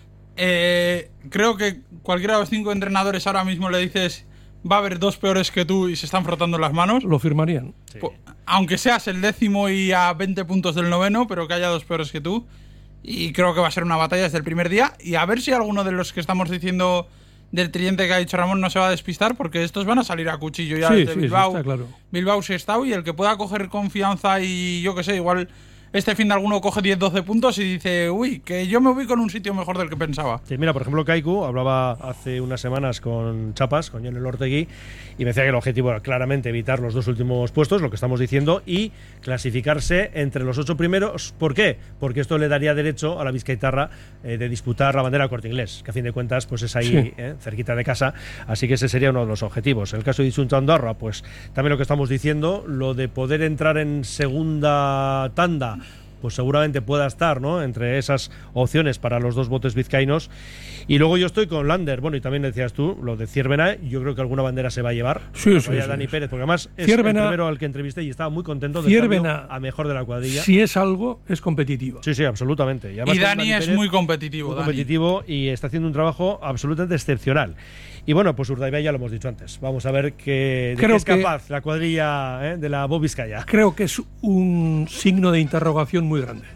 Eh, creo que cualquiera de los cinco entrenadores ahora mismo le dices va a haber dos peores que tú y se están frotando las manos. Lo firmarían. Sí. Aunque seas el décimo y a veinte puntos del noveno, pero que haya dos peores que tú. Y creo que va a ser una batalla desde el primer día. Y a ver si alguno de los que estamos diciendo del tridente que ha dicho Ramón no se va a despistar, porque estos van a salir a cuchillo ya sí, desde sí, Bilbao. Sí, está claro. Bilbao Sestao, y el que pueda coger confianza y yo que sé, igual este fin de alguno coge diez doce puntos y dice, uy, que yo me voy con un sitio mejor del que pensaba. Sí, mira, por ejemplo, Kaiku hablaba hace unas semanas con Chapas, con Jonel Ortegui, y me decía que el objetivo era claramente evitar los dos últimos puestos, lo que estamos diciendo, y clasificarse entre los ocho primeros. ¿Por qué? Porque esto le daría derecho a la Vizcaitarra eh, de disputar la bandera Corte Inglés, que a fin de cuentas pues es ahí, sí. eh, cerquita de casa, así que ese sería uno de los objetivos. En el caso de Isuncha Ondarroa, pues también lo que estamos diciendo, lo de poder entrar en segunda tanda, pues seguramente pueda estar, ¿no?, entre esas opciones para los dos botes vizcaínos. Y luego yo estoy con Lander, bueno, y también decías tú, lo de Ciervena, yo creo que alguna bandera se va a llevar. Sí, sí, vaya sí, Dani sí. Pérez, porque además es Ciervena, el primero al que entrevisté y estaba muy contento de Ciervena, a mejor de la cuadrilla. Si es algo, es competitiva. Sí, sí, absolutamente. Y, además, y Dani, Dani es Pérez, muy competitivo. Muy Dani. competitivo y está haciendo un trabajo absolutamente excepcional. Y bueno, pues Urdaibai ya lo hemos dicho antes. Vamos a ver qué, de qué es capaz la cuadrilla ¿eh? de la Bob Vizcaya. Creo que es un signo de interrogación muy grande.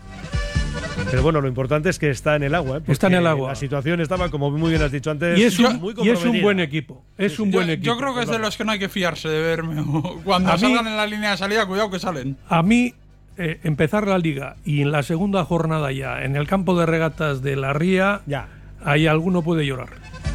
Pero bueno, lo importante es que está en el agua. ¿eh? Está en el agua. La situación estaba, como muy bien has dicho antes, y es un, muy y es un buen equipo. Es sí, un sí. buen yo, equipo. Yo creo que es de los que no hay que fiarse de verme. Cuando a salgan mí, en la línea de salida, cuidado que salen. A mí, eh, empezar la liga y en la segunda jornada ya, en el campo de regatas de la Ría, ya. ahí alguno puede llorar.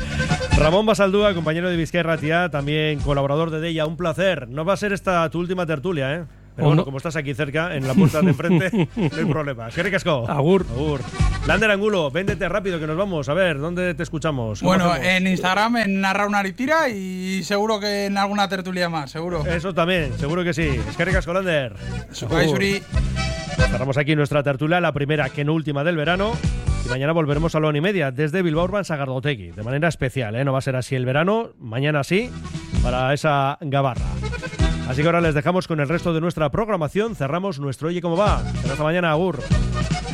Ramón Basaldúa, compañero de Vizcaya Ratia, también colaborador de Deia, un placer. No va a ser esta tu última tertulia, ¿eh? Pero bueno, no? Como estás aquí cerca, en la puerta de enfrente, no hay problema. ¿Qué ricasco? Agur. Agur. Lander Angulo, véndete rápido que nos vamos. A ver, ¿dónde te escuchamos? Bueno, hacemos? En Instagram, en Narra una Aritira y seguro que en alguna tertulia más, seguro. Eso también, seguro que sí. Es que ricasco, Lander. Cerramos aquí nuestra tertulia, la primera que no última del verano. Y mañana volveremos a la una y media desde Bilbao Urban Sagardotegui, de manera especial, ¿eh? No va a ser así el verano, mañana sí, para esa gabarra. Así que ahora les dejamos con el resto de nuestra programación, cerramos nuestro Oye Cómo Va. Hasta mañana, agur.